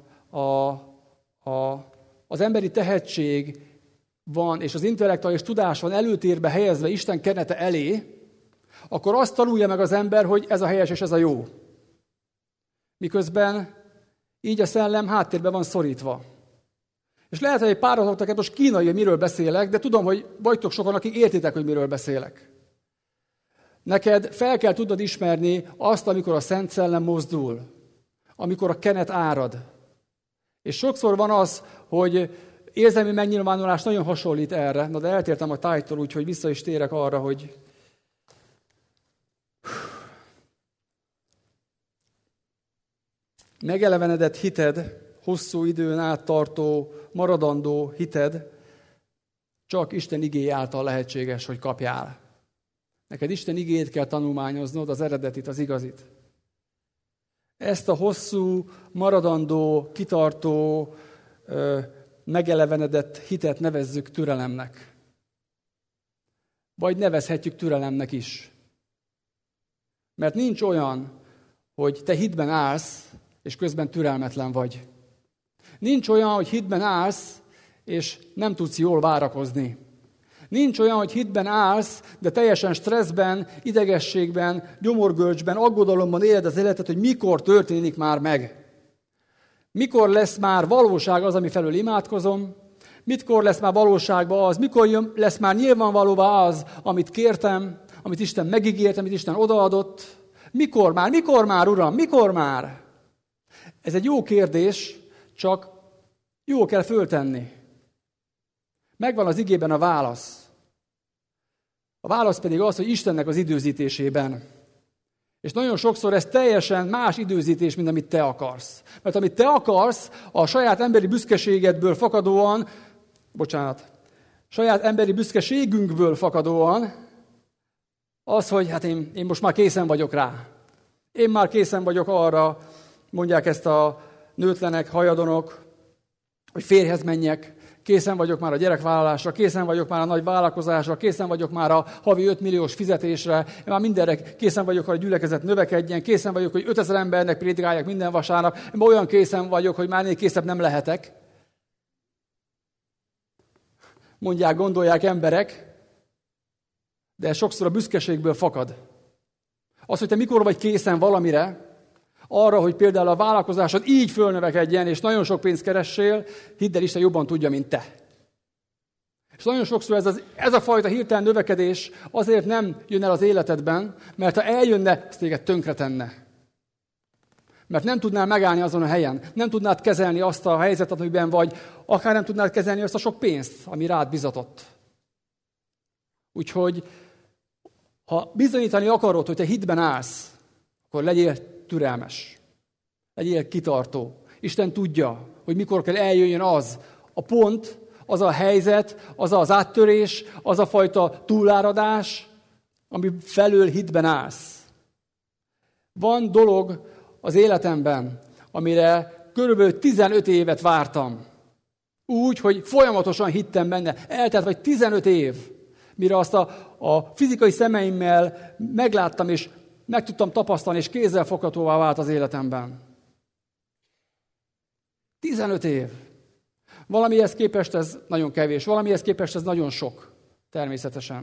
az emberi tehetség van, és az intellektuális tudás van előtérbe helyezve Isten kenete elé, akkor azt tanulja meg az ember, hogy ez a helyes és ez a jó. Miközben így a szellem háttérbe van szorítva. És lehet, hogy egy páratoknak most kínai, hogy miről beszélek, de tudom, hogy vagytok sokan, akik értitek, hogy miről beszélek. Neked fel kell tudnod ismerni azt, amikor a Szent Szellem mozdul, amikor a kenet árad. És sokszor van az, hogy érzelmi megnyilvánulás nagyon hasonlít erre, de eltértem a tájtól, úgyhogy vissza is térek arra, hogy megelevenedett hited, hosszú időn át tartó, maradandó hited csak Isten igéje által lehetséges, hogy kapjál. Neked Isten igéjét kell tanulmányoznod, az eredetit, az igazit. Ezt a hosszú, maradandó, kitartó, megelevenedett hitet nevezzük türelemnek. Vagy nevezhetjük türelemnek is. Mert nincs olyan, hogy te hitben állsz, és közben türelmetlen vagy. Nincs olyan, hogy hitben állsz, és nem tudsz jól várakozni. Nincs olyan, hogy hitben állsz, de teljesen stresszben, idegességben, gyomorgörcsben, aggodalomban éled az életet, hogy mikor történik már meg. Mikor lesz már valóság az, ami felől imádkozom? Mikor lesz már valóságban az? Mikor lesz már nyilvánvalóvá az, amit kértem, amit Isten megígért, amit Isten odaadott? Mikor már, Uram, mikor már? Ez egy jó kérdés, csak jól kell föltenni. Megvan az igében a válasz. A válasz pedig az, hogy Istennek az időzítésében. És nagyon sokszor ez teljesen más időzítés, mint amit te akarsz. Mert amit te akarsz, a saját emberi büszkeségedből fakadóan, saját emberi büszkeségünkből fakadóan, az, hogy hát én most már készen vagyok rá. Én már készen vagyok arra, mondják ezt a nőtlenek, hajadonok, hogy férjhez menjek, készen vagyok már a gyerekvállalásra, készen vagyok már a nagy vállalkozásra, készen vagyok már a havi 5 milliós fizetésre, én már mindenre készen vagyok, hogy a gyülekezet növekedjen, készen vagyok, hogy 5000 embernek prédikálják minden vasárnap, én olyan készen vagyok, hogy már készebb nem lehetek. Mondják, gondolják emberek, de sokszor a büszkeségből fakad. Az, hogy te mikor vagy készen valamire, Arra, hogy például a vállalkozásod így fölnövekedjen, és nagyon sok pénzt keressél, hidd el, Isten jobban tudja, mint te. És nagyon sokszor ez a fajta hirtelen növekedés azért nem jön el az életedben, mert ha eljönne, ez téged tönkretenne. Mert nem tudnál megállni azon a helyen, nem tudnád kezelni azt a helyzetet, amiben vagy, akár nem tudnád kezelni azt a sok pénzt, ami rád bizatott. Úgyhogy, ha bizonyítani akarod, hogy te hitben állsz, akkor legyél türelmes. Legyél kitartó. Isten tudja, hogy mikor kell eljöjjön az a pont, az a helyzet, az az áttörés, az a fajta túláradás, ami felől hitben állsz. Van dolog az életemben, amire körülbelül 15 évet vártam. Úgy, hogy folyamatosan hittem benne. Eltelt vagy 15 év, mire azt a fizikai szemeimmel megláttam, és meg tudtam tapasztalni, és kézzelfoghatóvá vált az életemben. 15 év. Valamihez képest ez nagyon kevés, valamihez képest ez nagyon sok, természetesen.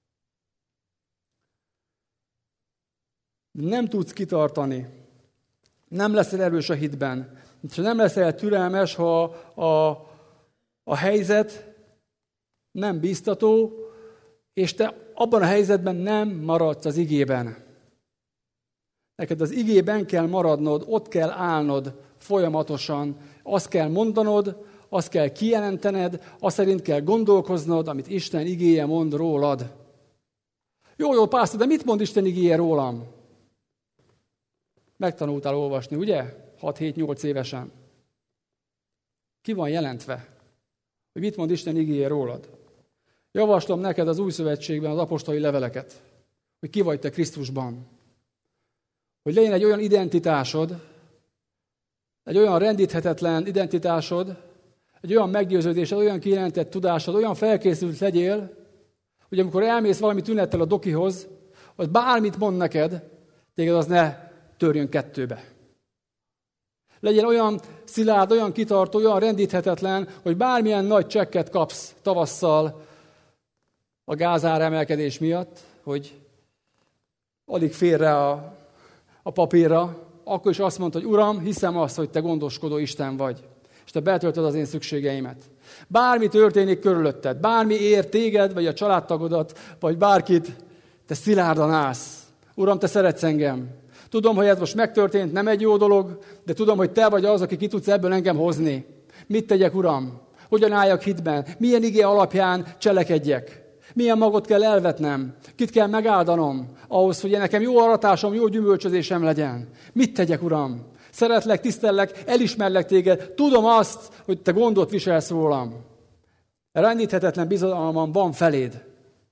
Nem tudsz kitartani, nem leszel erős a hitben, és nem leszel türelmes, ha a helyzet nem bíztató, és te abban a helyzetben nem maradsz az igében. Neked az igében kell maradnod, ott kell állnod folyamatosan, azt kell mondanod, azt kell kijelentened, azt szerint kell gondolkoznod, amit Isten igéje mond rólad. Jó, pásztor, de mit mond Isten igéje rólam? Megtanultál olvasni, ugye? 6-7-8 évesen. Ki van jelentve? Hogy mit mond Isten igéje rólad? Javaslom neked az Új Szövetségben az apostoli leveleket, hogy ki vagy te Krisztusban. Hogy legyen egy olyan identitásod, egy olyan rendíthetetlen identitásod, egy olyan meggyőződésed, olyan kijelentett tudásod, olyan felkészült legyél, hogy amikor elmész valami tünettel a dokihoz, az bármit mond neked, téged az ne törjön kettőbe. Legyen olyan szilárd, olyan kitartó, olyan rendíthetetlen, hogy bármilyen nagy csekket kapsz tavasszal a gázár emelkedés miatt, hogy alig fér rá a papírra, akkor is azt mondta, hogy Uram, hiszem azt, hogy te gondoskodó Isten vagy, és te betöltöd az én szükségeimet. Bármi történik körülötted, bármi ér téged, vagy a családtagodat, vagy bárkit, te szilárdan állsz. Uram, te szeretsz engem. Tudom, hogy ez most megtörtént, nem egy jó dolog, de tudom, hogy te vagy az, aki ki tudsz ebből engem hozni. Mit tegyek, Uram? Hogyan álljak hitben? Milyen igé alapján cselekedjek? Milyen magot kell elvetnem? Kit kell megáldanom ahhoz, hogy nekem jó aratásom, jó gyümölcsözésem legyen? Mit tegyek, Uram? Szeretlek, tisztellek, elismerlek téged. Tudom azt, hogy te gondot viselsz rólam. Rendíthetetlen bizalmam van feléd.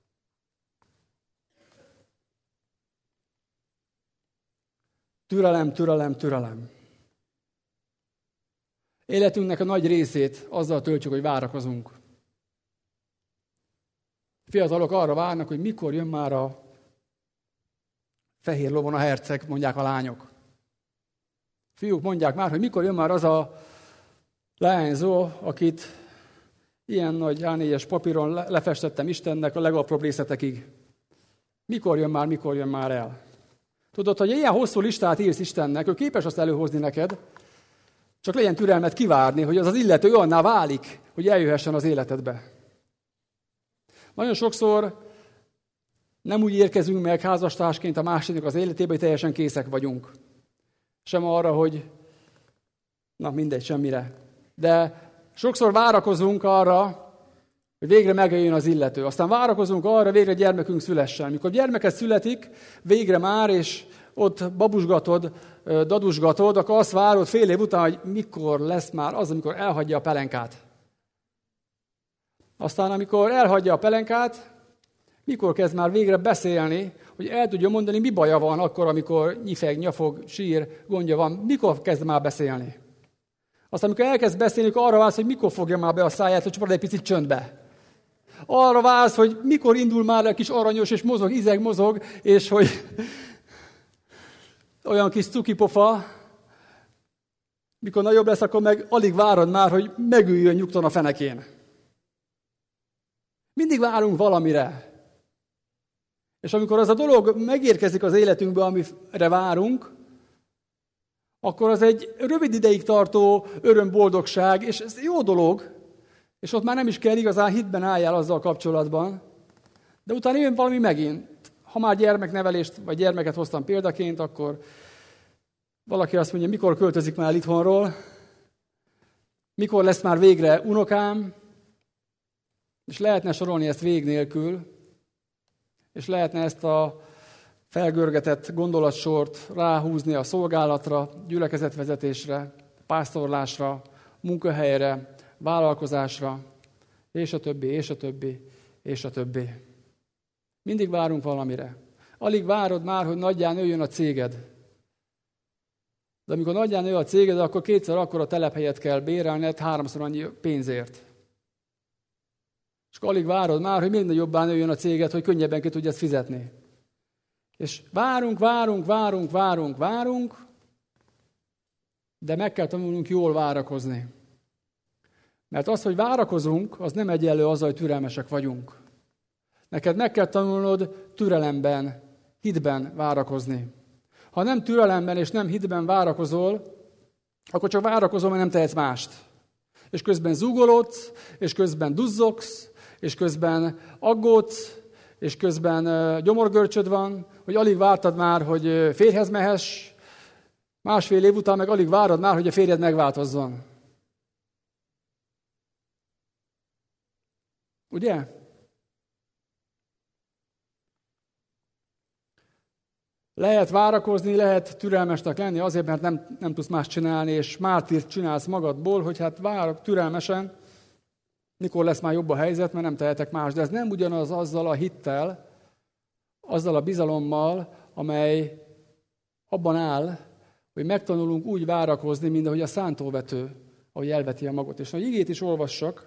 Türelem, türelem, türelem. Életünknek a nagy részét azzal töltjük, hogy várakozunk. Fiatalok arra várnak, hogy mikor jön már a fehér lovon a herceg, mondják a lányok. Fiúk mondják már, hogy mikor jön már az a leányzó, akit ilyen nagy A4-es papíron lefestettem Istennek a legapróbb részletekig. Mikor jön már el? Tudod, hogy ilyen hosszú listát írsz Istennek, ő képes azt előhozni neked, csak legyen türelmet kivárni, hogy az az illető olyanná válik, hogy eljöhessen az életedbe. Nagyon sokszor nem úgy érkezünk meg házastársként a másiknak az életébe, hogy teljesen készek vagyunk. Sem arra, hogy mindegy, semmire. De sokszor várakozunk arra, hogy végre megjöjjön az illető. Aztán várakozunk arra, végre gyermekünk szülessen. Mikor gyermeked születik, végre már, és ott babusgatod, dadusgatod, akkor azt várod fél év után, hogy mikor lesz már az, amikor elhagyja a pelenkát. Aztán, amikor elhagyja a pelenkát, mikor kezd már végre beszélni, hogy el tudja mondani, mi baja van akkor, amikor nyifeg, nyafog, sír, gondja van, mikor kezd már beszélni. Aztán, amikor elkezd beszélni, akkor arra vársz, hogy mikor fogja már be a száját, hogy csak egy picit csöndbe. Arra vársz, hogy mikor indul már egy kis aranyos, és mozog, izeg, mozog, és hogy olyan kis cukipofa, mikor nagyobb lesz, akkor meg alig várod már, hogy megüljön nyugton a fenekén. Mindig várunk valamire. És amikor az a dolog megérkezik az életünkbe, amire várunk, akkor az egy rövid ideig tartó öröm-boldogság, és ez jó dolog, és ott már nem is kell igazán hitben álljál azzal kapcsolatban, de utána jön valami megint. Ha már gyermeknevelést, vagy gyermeket hoztam példaként, akkor valaki azt mondja, mikor költözik már el itthonról, mikor lesz már végre unokám, és lehetne sorolni ezt vég nélkül, és lehetne ezt a felgörgetett gondolatsort ráhúzni a szolgálatra, gyülekezetvezetésre, pásztorlásra, munkahelyre, vállalkozásra, és a többi, és a többi, és a többi. Mindig várunk valamire. Alig várod már, hogy nagyján nőjön a céged. De amikor nagyján nő a céged, akkor kétszer akkora telephelyet kell bérelned 3-szor annyi pénzért. És akkor alig várod már, hogy még nagyobbá nőjön a céged, hogy könnyebben ki tudj ezt fizetni. És várunk, de meg kell tanulnunk jól várakozni. Mert az, hogy várakozunk, az nem egyenlő azzal, hogy türelmesek vagyunk. Neked meg kell tanulnod türelemben, hitben várakozni. Ha nem türelemben és nem hitben várakozol, akkor csak várakozol, mert nem tehetsz mást. És közben zúgolódsz, és közben duzzogsz, és közben aggódsz, és közben gyomorgörcsöd van, hogy alig vártad már, hogy férjhez mehess, 1,5 év után meg alig várod már, hogy a férjed megváltozzon. Ugye? Lehet várakozni, lehet türelmesnek lenni azért, mert nem tudsz más csinálni, és mártírt csinálsz magadból, hogy hát várok türelmesen, mikor lesz már jobb a helyzet, mert nem tehetek más. De ez nem ugyanaz azzal a hittel, azzal a bizalommal, amely abban áll, hogy megtanulunk úgy várakozni, mint ahogy a szántóvető, ahogy elveti a magot. És ha igét is olvassak,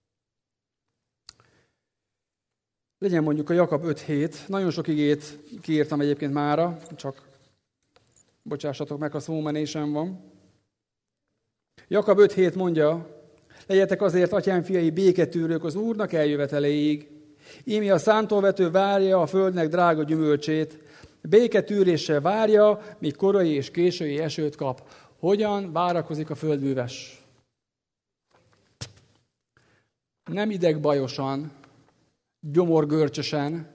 legyen mondjuk a Jakab 5:7. Nagyon sok igét kiírtam egyébként mára, csak bocsássatok meg, ha szómenésem van. Jakab 5:7 mondja, legyetek azért, atyám fiai, béketűrők az Úrnak eljöveteléig. Ími a szántóvető várja a földnek drága gyümölcsét, béketűréssel várja, míg korai és késői esőt kap. Hogyan várakozik a földműves? Nem idegbajosan, gyomorgörcsösen,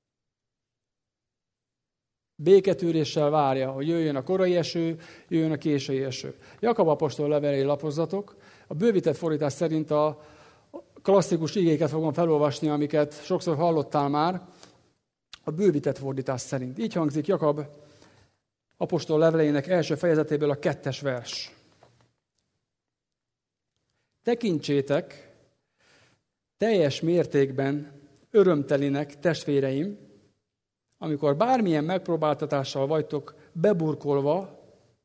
béketűréssel várja, hogy jöjjön a korai eső, jöjjön a késői eső. Jakab apostol levelei lapozzatok. A bővített fordítás szerint a klasszikus igéket fogom felolvasni, amiket sokszor hallottál már, a bővített fordítás szerint. Így hangzik Jakab apostol leveleinek első fejezetéből a 2. vers. Tekintsétek teljes mértékben örömtelinek, testvéreim, amikor bármilyen megpróbáltatással vagytok beburkolva,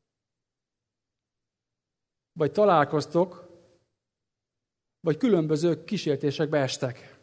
vagy találkoztok, vagy különböző kísértésekbe estek.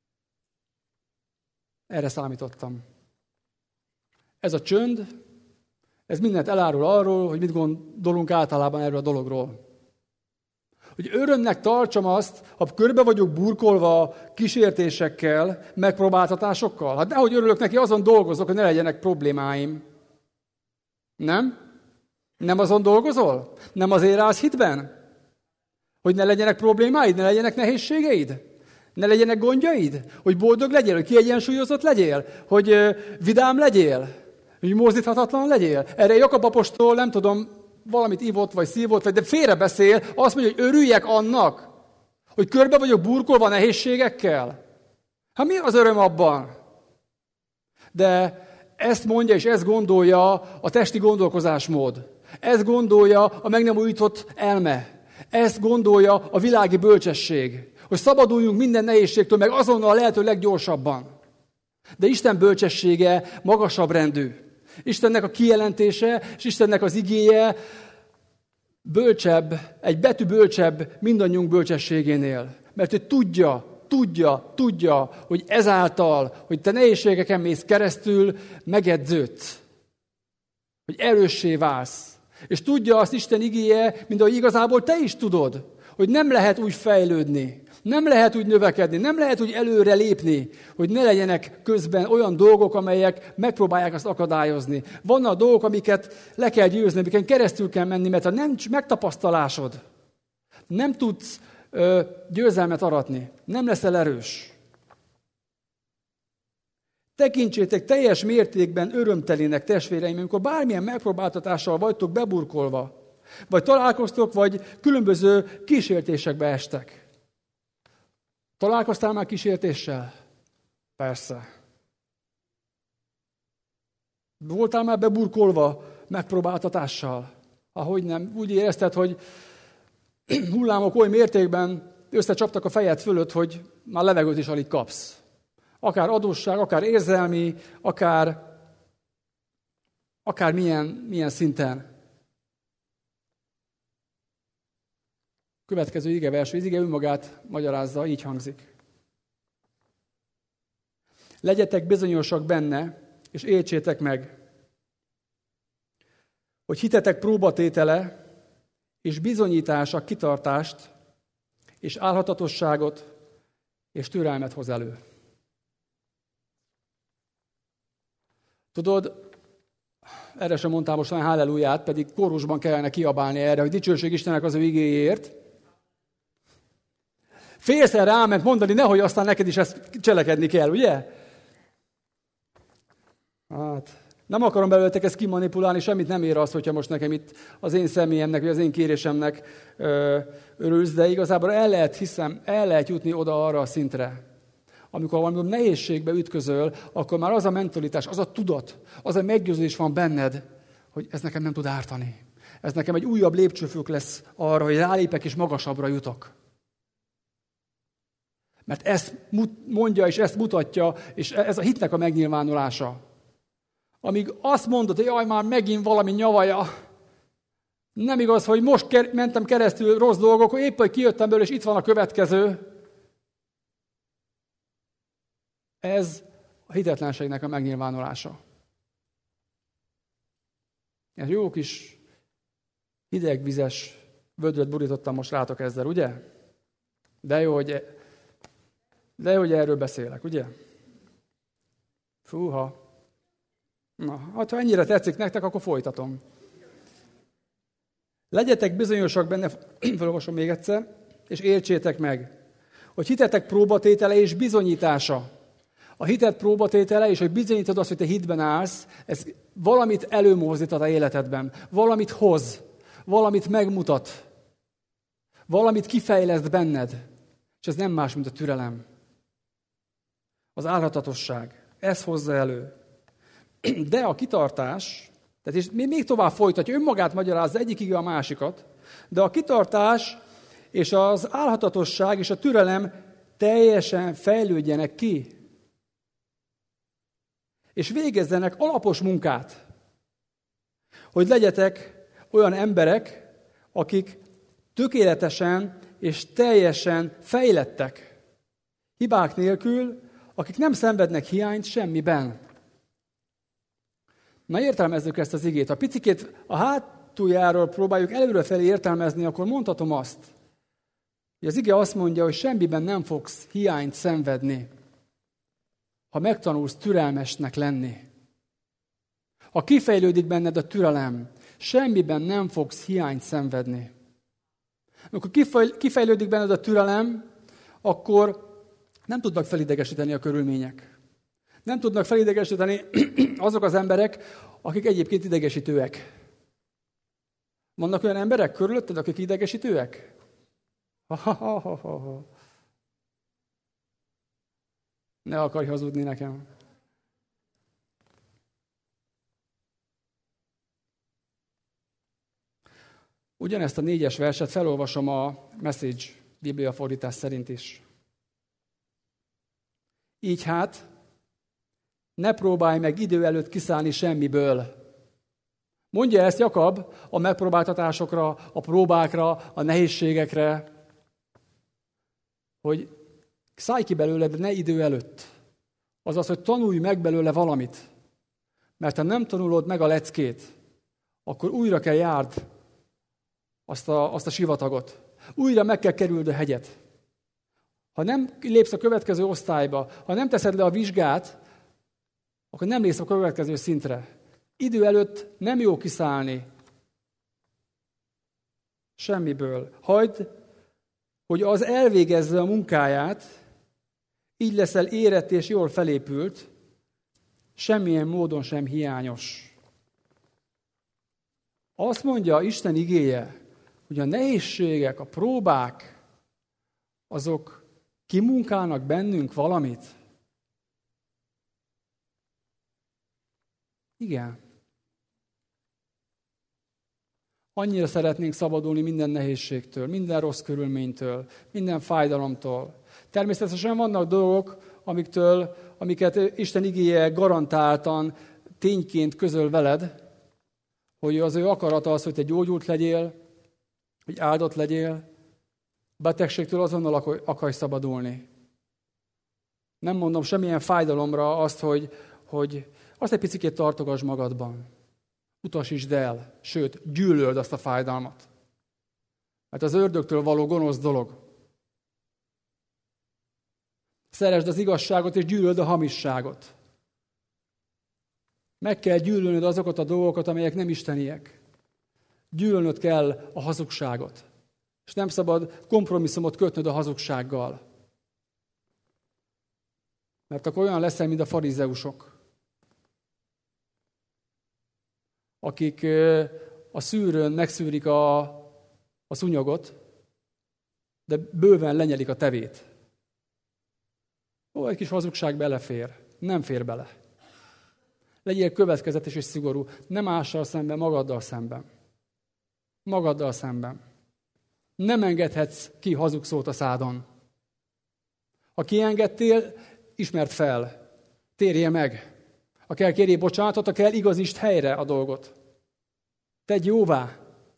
Erre számítottam. Ez a csönd, ez mindent elárul arról, hogy mit gondolunk általában erről a dologról. Hogy örömnek tartsam azt, ha körbe vagyok burkolva kísértésekkel, megpróbáltatásokkal. Hát nehogy örülök neki, azon dolgozok, hogy ne legyenek problémáim. Nem? Nem azon dolgozol? Nem azért állsz hitben? Hogy ne legyenek problémáid, ne legyenek nehézségeid? Ne legyenek gondjaid? Hogy boldog legyél, hogy kiegyensúlyozott legyél? Hogy vidám legyél? Hogy mozdíthatatlan legyél? Erre Jakab apostol, nem tudom, valamit ivott, vagy szívott, de félrebeszél, azt mondja, hogy örüljek annak, hogy körbe vagyok burkolva nehézségekkel. Hát mi az öröm abban? De ezt mondja, és ezt gondolja a testi gondolkozásmód. Ezt gondolja a meg nem újított elme. Ezt gondolja a világi bölcsesség. Hogy szabaduljunk minden nehézségtől, meg azonnal a lehető leggyorsabban. De Isten bölcsessége magasabb rendű. Istennek a kijelentése, és Istennek az igéje bölcsebb, egy betű bölcsebb mindannyiunk bölcsességénél. Mert ő tudja, hogy ezáltal, hogy te nehézségeken mész keresztül, megedződsz. Hogy erőssé válsz. És tudja azt Isten igéje, mint ahogy igazából te is tudod, hogy nem lehet úgy fejlődni. Nem lehet úgy növekedni, nem lehet úgy előre lépni, hogy ne legyenek közben olyan dolgok, amelyek megpróbálják azt akadályozni. Vannak dolgok, amiket le kell győzni, amiken keresztül kell menni, mert ha nincs megtapasztalásod, nem tudsz győzelmet aratni, nem leszel erős. Tekintsétek teljes mértékben örömtelinek, testvéreim, amikor bármilyen megpróbáltatással vagytok beburkolva, vagy találkoztok, vagy különböző kísértésekbe estek. Találkoztál már kísértéssel? Persze. Voltál már beburkolva megpróbáltatással? Ahogy nem, úgy érezted, hogy hullámok oly mértékben összecsaptak a fejed fölött, hogy már levegőt is alig kapsz. Akár adósság, akár érzelmi, akár milyen szinten. Következő igevers, az ige önmagát magyarázza, így hangzik. Legyetek bizonyosak benne, és értsétek meg, hogy hitetek próbatétele és bizonyítása kitartást, és álhatatosságot, és türelmet hoz elő. Tudod, erre sem mondtam most olyan halleluját, pedig kórusban kellene kiabálni erre, hogy dicsőség Istennek az ő igéjéért. Félszer ráment mondani, nehogy aztán neked is ezt cselekedni kell, ugye? Hát, nem akarom belőletek ezt kimanipulálni, semmit nem ér az, hogyha most nekem itt az én személyemnek, vagy az én kérésemnek örülsz, de igazából el lehet jutni oda arra a szintre. Amikor valami nehézségbe ütközöl, akkor már az a mentalitás, az a tudat, az a meggyőződés van benned, hogy ez nekem nem tud ártani. Ez nekem egy újabb lépcsőfok lesz arra, hogy rálépek és magasabbra jutok. Mert ezt mondja és ezt mutatja, és ez a hitnek a megnyilvánulása. Amíg azt mondod, hogy jaj, már megint valami nyavaja, nem igaz, hogy most mentem keresztül rossz dolgok, hogy épp, hogy kijöttem belőle, és itt van a következő. Ez a hitetlenségnek a megnyilvánulása. Ez jó kis hidegvizes vödröt burítottam most rátok ezzel, ugye? De jó, hogy erről beszélek, ugye? Fúha. Na, hát ha ennyire tetszik nektek, akkor folytatom. Legyetek bizonyosak benne, felolvasom még egyszer, és értsétek meg, hogy hitetek próbatétele és bizonyítása. A hitet próbatétele, és hogy bizonyítod azt, hogy te hitben állsz, ez valamit előmozdít a életedben, valamit hoz, valamit megmutat, valamit kifejleszt benned, és ez nem más, mint a türelem. Az álhatatosság. Ez hozza elő. De a kitartás, tehát és még tovább folytatja, önmagát magyarázza egyik ige a másikat, de a kitartás és az álhatatosság és a türelem teljesen fejlődjenek ki. És végezzenek alapos munkát, hogy legyetek olyan emberek, akik tökéletesen és teljesen fejlettek, hibák nélkül, akik nem szenvednek hiányt semmiben. Na értelmezzük ezt az igét. Ha picikét a hátuljáról próbáljuk előrefelé értelmezni, akkor mondhatom azt, hogy az ige azt mondja, hogy semmiben nem fogsz hiányt szenvedni, ha megtanulsz türelmesnek lenni. Ha kifejlődik benned a türelem, semmiben nem fogsz hiányt szenvedni. Amikor kifejlődik benned a türelem, akkor nem tudnak felidegesíteni a körülmények. Nem tudnak felidegesíteni azok az emberek, akik egyébként idegesítőek. Vannak olyan emberek körülötted, akik idegesítőek? Ne akarj hazudni nekem. Ugyanezt a 4-es verset felolvasom a Message Biblia fordítás szerint is. Így hát, ne próbálj meg idő előtt kiszállni semmiből. Mondja ezt Jakab a megpróbáltatásokra, a próbákra, a nehézségekre, hogy szállj ki belőle, de ne idő előtt. Azaz, hogy tanulj meg belőle valamit. Mert ha nem tanulod meg a leckét, akkor újra kell járd azt a sivatagot. Újra meg kell kerüld a hegyet. Ha nem lépsz a következő osztályba, ha nem teszed le a vizsgát, akkor nem lépsz a következő szintre. Idő előtt nem jó kiszállni semmiből. Hagyd, hogy az elvégezze a munkáját, így leszel érett és jól felépült, semmilyen módon sem hiányos. Azt mondja Isten igéje, hogy a nehézségek, a próbák, azok kimunkálnak bennünk valamit. Igen. Annyira szeretnénk szabadulni minden nehézségtől, minden rossz körülménytől, minden fájdalomtól. Természetesen vannak dolgok, amiket Isten igéje garantáltan, tényként közöl veled, hogy az ő akarata az, hogy te gyógyult legyél, hogy áldott legyél, betegségtől azonnal akarj szabadulni. Nem mondom semmilyen fájdalomra azt, hogy azt egy picikét tartogass magadban. Utasítsd el, sőt, gyűlöld azt a fájdalmat. Mert az ördögtől való gonosz dolog. Szeresd az igazságot, és gyűlöld a hamisságot. Meg kell gyűlölnöd azokat a dolgokat, amelyek nem isteniek. Gyűlölnöd kell a hazugságot. És nem szabad kompromisszumot kötnöd a hazugsággal. Mert akkor olyan leszel, mint a farizeusok, akik a szűrőn megszűrik a szúnyogot, de bőven lenyelik a tevét. Ó, egy kis hazugság belefér. Nem fér bele. Legyél következetes és szigorú. Nem mással szemben, magaddal szemben. Magaddal szemben. Nem engedhetsz ki hazugszót a szádon. Ha kiengedtél, ismerd fel. Térje meg. Ha kell, kérjél bocsánatot, ha kell, igazítsd helyre a dolgot. Tedd jóvá.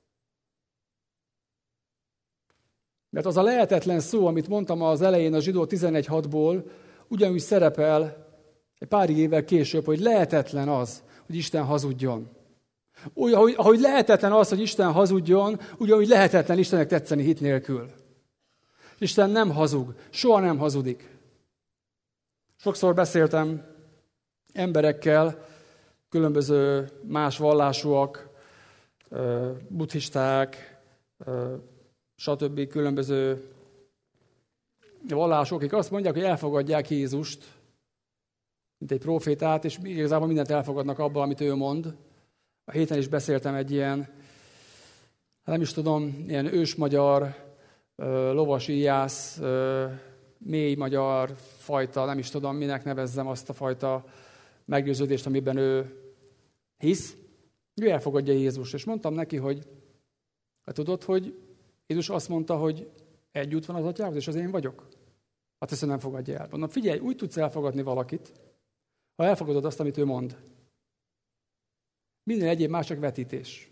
Mert az a lehetetlen szó, amit mondtam az elején a Zsidó 11.6-ból, ugyanúgy szerepel egy pár évvel később, hogy lehetetlen az, hogy Isten hazudjon. Úgy, ahogy lehetetlen az, hogy Isten hazudjon, ugyanúgy lehetetlen Istennek tetszeni hit nélkül. Isten nem hazug, soha nem hazudik. Sokszor beszéltem emberekkel, különböző más vallásúak, buddhisták, stb. Különböző vallások, akik azt mondják, hogy elfogadják Jézust, mint egy profétát, és igazából mindent elfogadnak abban, amit ő mond. A héten is beszéltem egy ilyen, nem is tudom, ilyen ősmagyar, lovas íjász, mély magyar fajta, nem is tudom, minek nevezzem azt a fajta meggyőződést, amiben ő hisz. Ő elfogadja Jézust, és mondtam neki, hogy tudod, hogy Jézus azt mondta, hogy egy út van az atyához, és az én vagyok. Hát ezt nem fogadja el. Mondom, figyelj, úgy tudsz elfogadni valakit, ha elfogadod azt, amit ő mond. Minden egyéb más csak vetítés.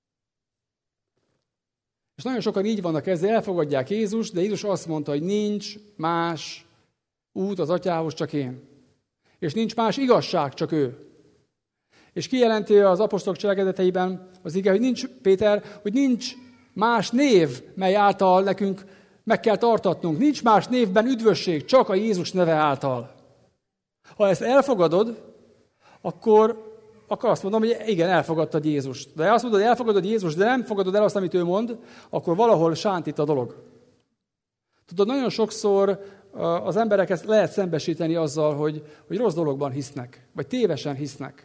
És nagyon sokan így vannak ezzel, elfogadják Jézust, de Jézus azt mondta, hogy nincs más út az atyához, csak én. És nincs más igazság, csak ő. És kijelenti az apostolok cselekedeteiben az ige, hogy nincs, Péter, hogy nincs más név, mely által nekünk meg kell tartatnunk. Nincs más névben üdvösség, csak a Jézus neve által. Ha ezt elfogadod, akkor azt mondom, hogy igen, elfogadtad Jézust. De azt mondod, hogy elfogadod Jézust, de nem fogadod el azt, amit ő mond, akkor valahol sántít a dolog. Tudod, nagyon sokszor az embereket lehet szembesíteni azzal, hogy rossz dologban hisznek, vagy tévesen hisznek.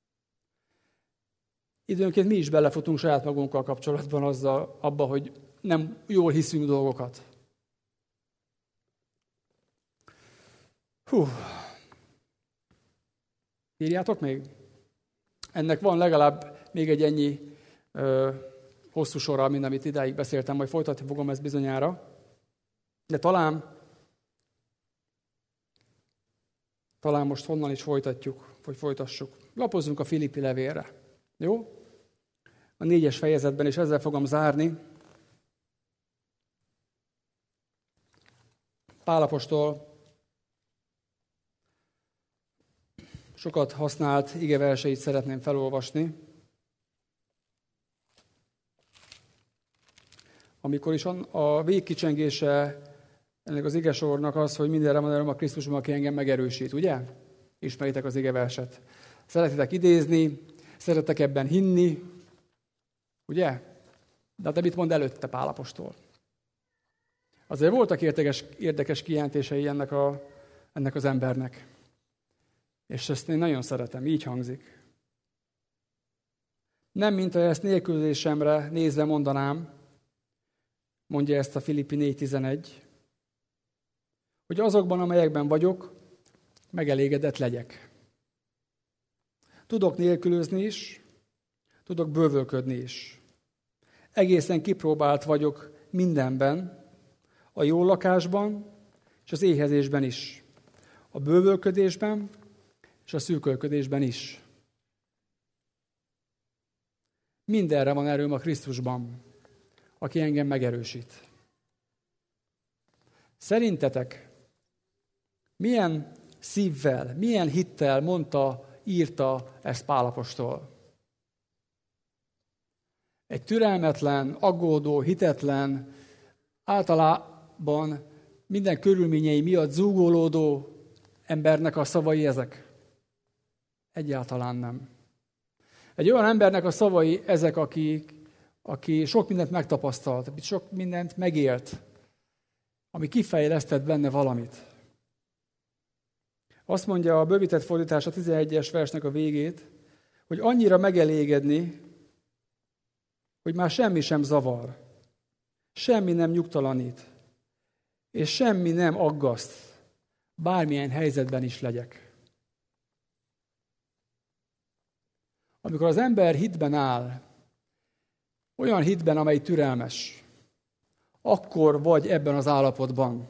Időnként mi is belefutunk saját magunkkal kapcsolatban abba, hogy nem jól hiszünk dolgokat. Írjátok még? Ennek van legalább még egy ennyi hosszú sorra, mint amit idáig beszéltem, majd folytatni fogom ezt bizonyára. De talán most honnan is folytassuk. Lapozzunk a Filippi levélre. Jó? A 4. fejezetben, és ezzel fogom zárni. Pál apostol sokat használt igeverseit szeretném felolvasni. Amikor is a végkicsengése ennek az igesornak az, hogy mindenre van erőm a Krisztusban, aki engem megerősít, ugye? Ismeritek az igeverset. Szeretitek idézni, szeretek ebben hinni, ugye? De hát mit mond előtte Pál apostol? Azért voltak érdekes kijelentései ennek az embernek. És ezt én nagyon szeretem, így hangzik. Nem, mint ha ezt nélkülözésemre nézve mondanám, mondja ezt a Filippi 4.11, hogy azokban, amelyekben vagyok, megelégedett legyek. Tudok nélkülözni is, tudok bővölködni is. Egészen kipróbált vagyok mindenben, a jó lakásban és az éhezésben is, a bővölködésben és a szűkölködésben is. Mindenre van erőm a Krisztusban, aki engem megerősít. Szerintetek milyen szívvel, milyen hittel írta ezt Pál apostol? Egy türelmetlen, aggódó, hitetlen, általában minden körülményei miatt zúgolódó embernek a szavai ezek? Egyáltalán nem. Egy olyan embernek a szavai ezek, aki sok mindent megtapasztalt, sok mindent megélt, ami kifejlesztett benne valamit. Azt mondja a bővített fordítás a 11-es versnek a végét, hogy annyira megelégedni, hogy már semmi sem zavar, semmi nem nyugtalanít, és semmi nem aggaszt, bármilyen helyzetben is legyek. Amikor az ember hitben áll, olyan hitben, amely türelmes, akkor vagy ebben az állapotban,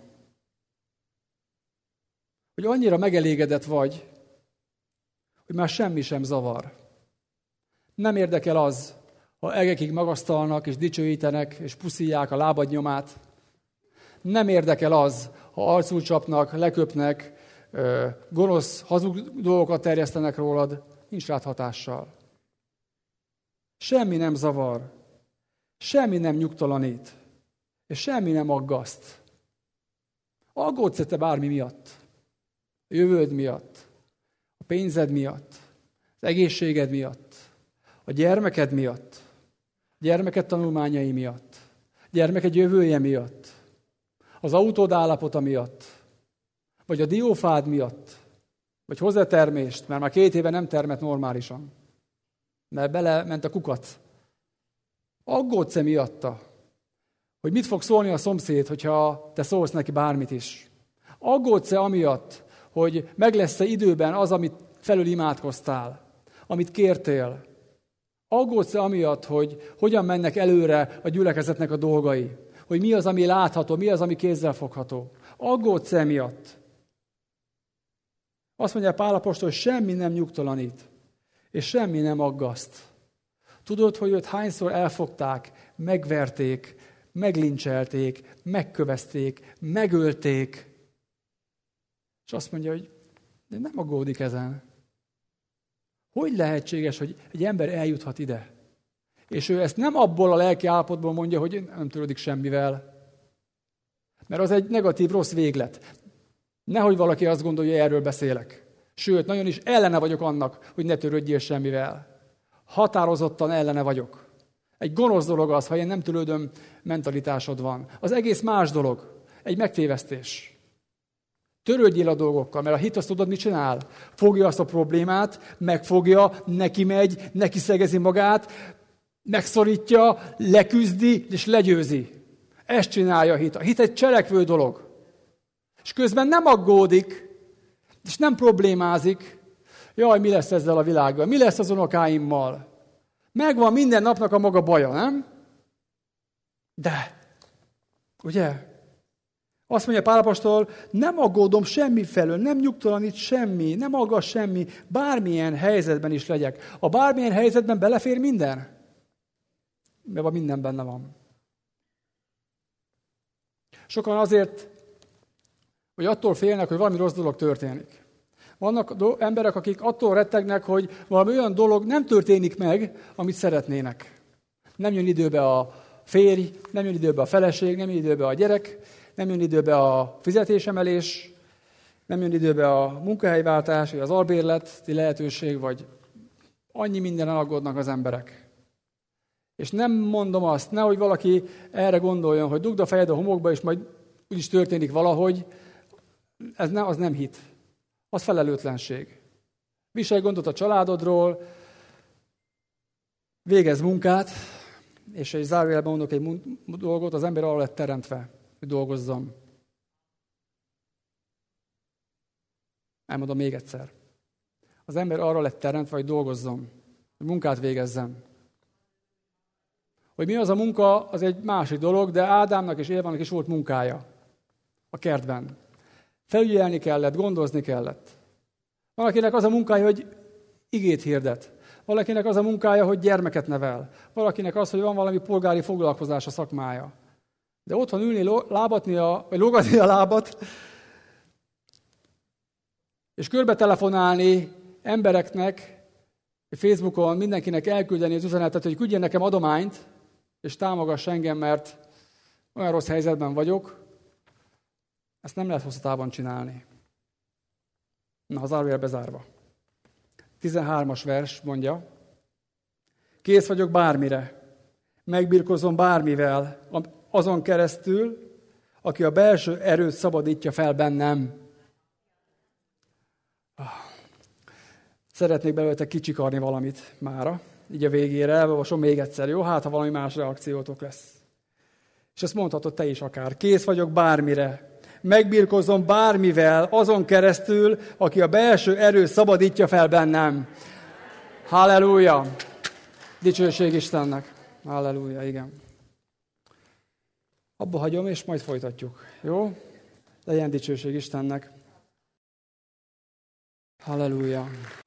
hogy annyira megelégedett vagy, hogy már semmi sem zavar. Nem érdekel az, ha egekig magasztalnak, és dicsőítenek, és puszíják a lábad nyomát. Nem érdekel az, ha arcul csapnak, leköpnek, gonosz, hazug dolgokat terjesztenek rólad, nincs rád hatással. Semmi nem zavar, semmi nem nyugtalanít, és semmi nem aggaszt. Aggódsz te bármi miatt, a jövőd miatt, a pénzed miatt, az egészséged miatt, a gyermeked miatt, a gyermeked tanulmányai miatt, a gyermeked jövője miatt, az autód állapota miatt, vagy a diófád miatt, vagy hozzátermést, mert már 2 éve nem termett normálisan, mert belement a kukac. Aggódsz-e miatta, hogy mit fog szólni a szomszéd, hogyha te szólsz neki bármit is? Aggódsz-e amiatt, hogy meg lesz-e időben az, amit felül imádkoztál, amit kértél? Aggódsz-e amiatt, hogy hogyan mennek előre a gyülekezetnek a dolgai? Hogy mi az, ami látható, mi az, ami kézzelfogható? Aggódsz-e emiatt? Azt mondja Pál apostol, hogy semmi nem nyugtalanít, és semmi nem aggaszt. Tudod, hogy őt hányszor elfogták, megverték, meglincselték, megkövezték, megölték, és azt mondja, hogy de nem aggódik ezen. Hogy lehetséges, hogy egy ember eljuthat ide? És ő ezt nem abból a lelki állapotból mondja, hogy nem törődik semmivel. Mert az egy negatív, rossz véglet. Nehogy valaki azt gondolja, hogy erről beszélek. Sőt, nagyon is ellene vagyok annak, hogy ne törődjél semmivel. Határozottan ellene vagyok. Egy gonosz dolog az, ha ilyen nem törődöm mentalitásod van. Az egész más dolog. Egy megtévesztés. Törődjél a dolgokkal, mert a hit azt tudod, mit csinál? Fogja azt a problémát, megfogja, neki megy, neki szegezi magát, megszorítja, leküzdi és legyőzi. Ezt csinálja a hit. A hit egy cselekvő dolog. És közben nem aggódik, és nem problémázik. Jaj, mi lesz ezzel a világgal? Mi lesz az unokáimmal? Megvan minden napnak a maga baja, nem? De, ugye? Azt mondja Pál apostol, nem aggódom semmi felől, nem nyugtalanít semmi, nem aggaszt semmi, bármilyen helyzetben is legyek. A bármilyen helyzetben belefér minden? Mert minden benne van. Sokan azért, hogy attól félnek, hogy valami rossz dolog történik. Vannak emberek, akik attól rettegnek, hogy valami olyan dolog nem történik meg, amit szeretnének. Nem jön időbe a férj, nem jön időbe a feleség, nem jön időbe a gyerek, nem jön időbe a fizetésemelés, nem jön időbe a munkahelyváltás, vagy az albérleti lehetőség, vagy annyi mindenen aggódnak az emberek. És nem mondom azt, nehogy valaki erre gondoljon, hogy dugd a fejed a homokba, és majd úgyis történik valahogy. Az nem hit. Az felelőtlenség. Viselj gondot a családodról, végezz munkát, és egy zárójelben mondok egy dolgot, az ember arra lett teremtve, hogy dolgozzon. Elmondom még egyszer. Az ember arra lett teremtve, hogy dolgozzon, hogy munkát végezzen. Hogy mi az a munka, az egy másik dolog, de Ádámnak és Évának is volt munkája a kertben. Felügyelni kellett, gondozni kellett. Valakinek az a munkája, hogy igét hirdet. Valakinek az a munkája, hogy gyermeket nevel. Valakinek az, hogy van valami polgári foglalkozás a szakmája. De otthon ülni, vagy lógatni a lábat, és körbe telefonálni embereknek, Facebookon mindenkinek elküldeni az üzenetet, hogy küldjen nekem adományt, és támogass engem, mert olyan rossz helyzetben vagyok, ezt nem lehet hosszú távon csinálni. Na, az zárójel bezárva. 13. vers mondja, kész vagyok bármire, megbirkózom bármivel, azon keresztül, aki a belső erőt szabadítja fel bennem. Szeretnék belőletek kicsikarni valamit mára, így a végére, elolvasom még egyszer, jó? Hát, ha valami más reakciótok lesz. És ezt mondhatod te is akár. Kész vagyok bármire, megbirkózom bármivel, azon keresztül, aki a belső erő szabadítja fel bennem. Halleluja! Dicsőség Istennek! Halleluja, igen. Abba hagyom, és majd folytatjuk. Jó? Legyen dicsőség Istennek! Halleluja!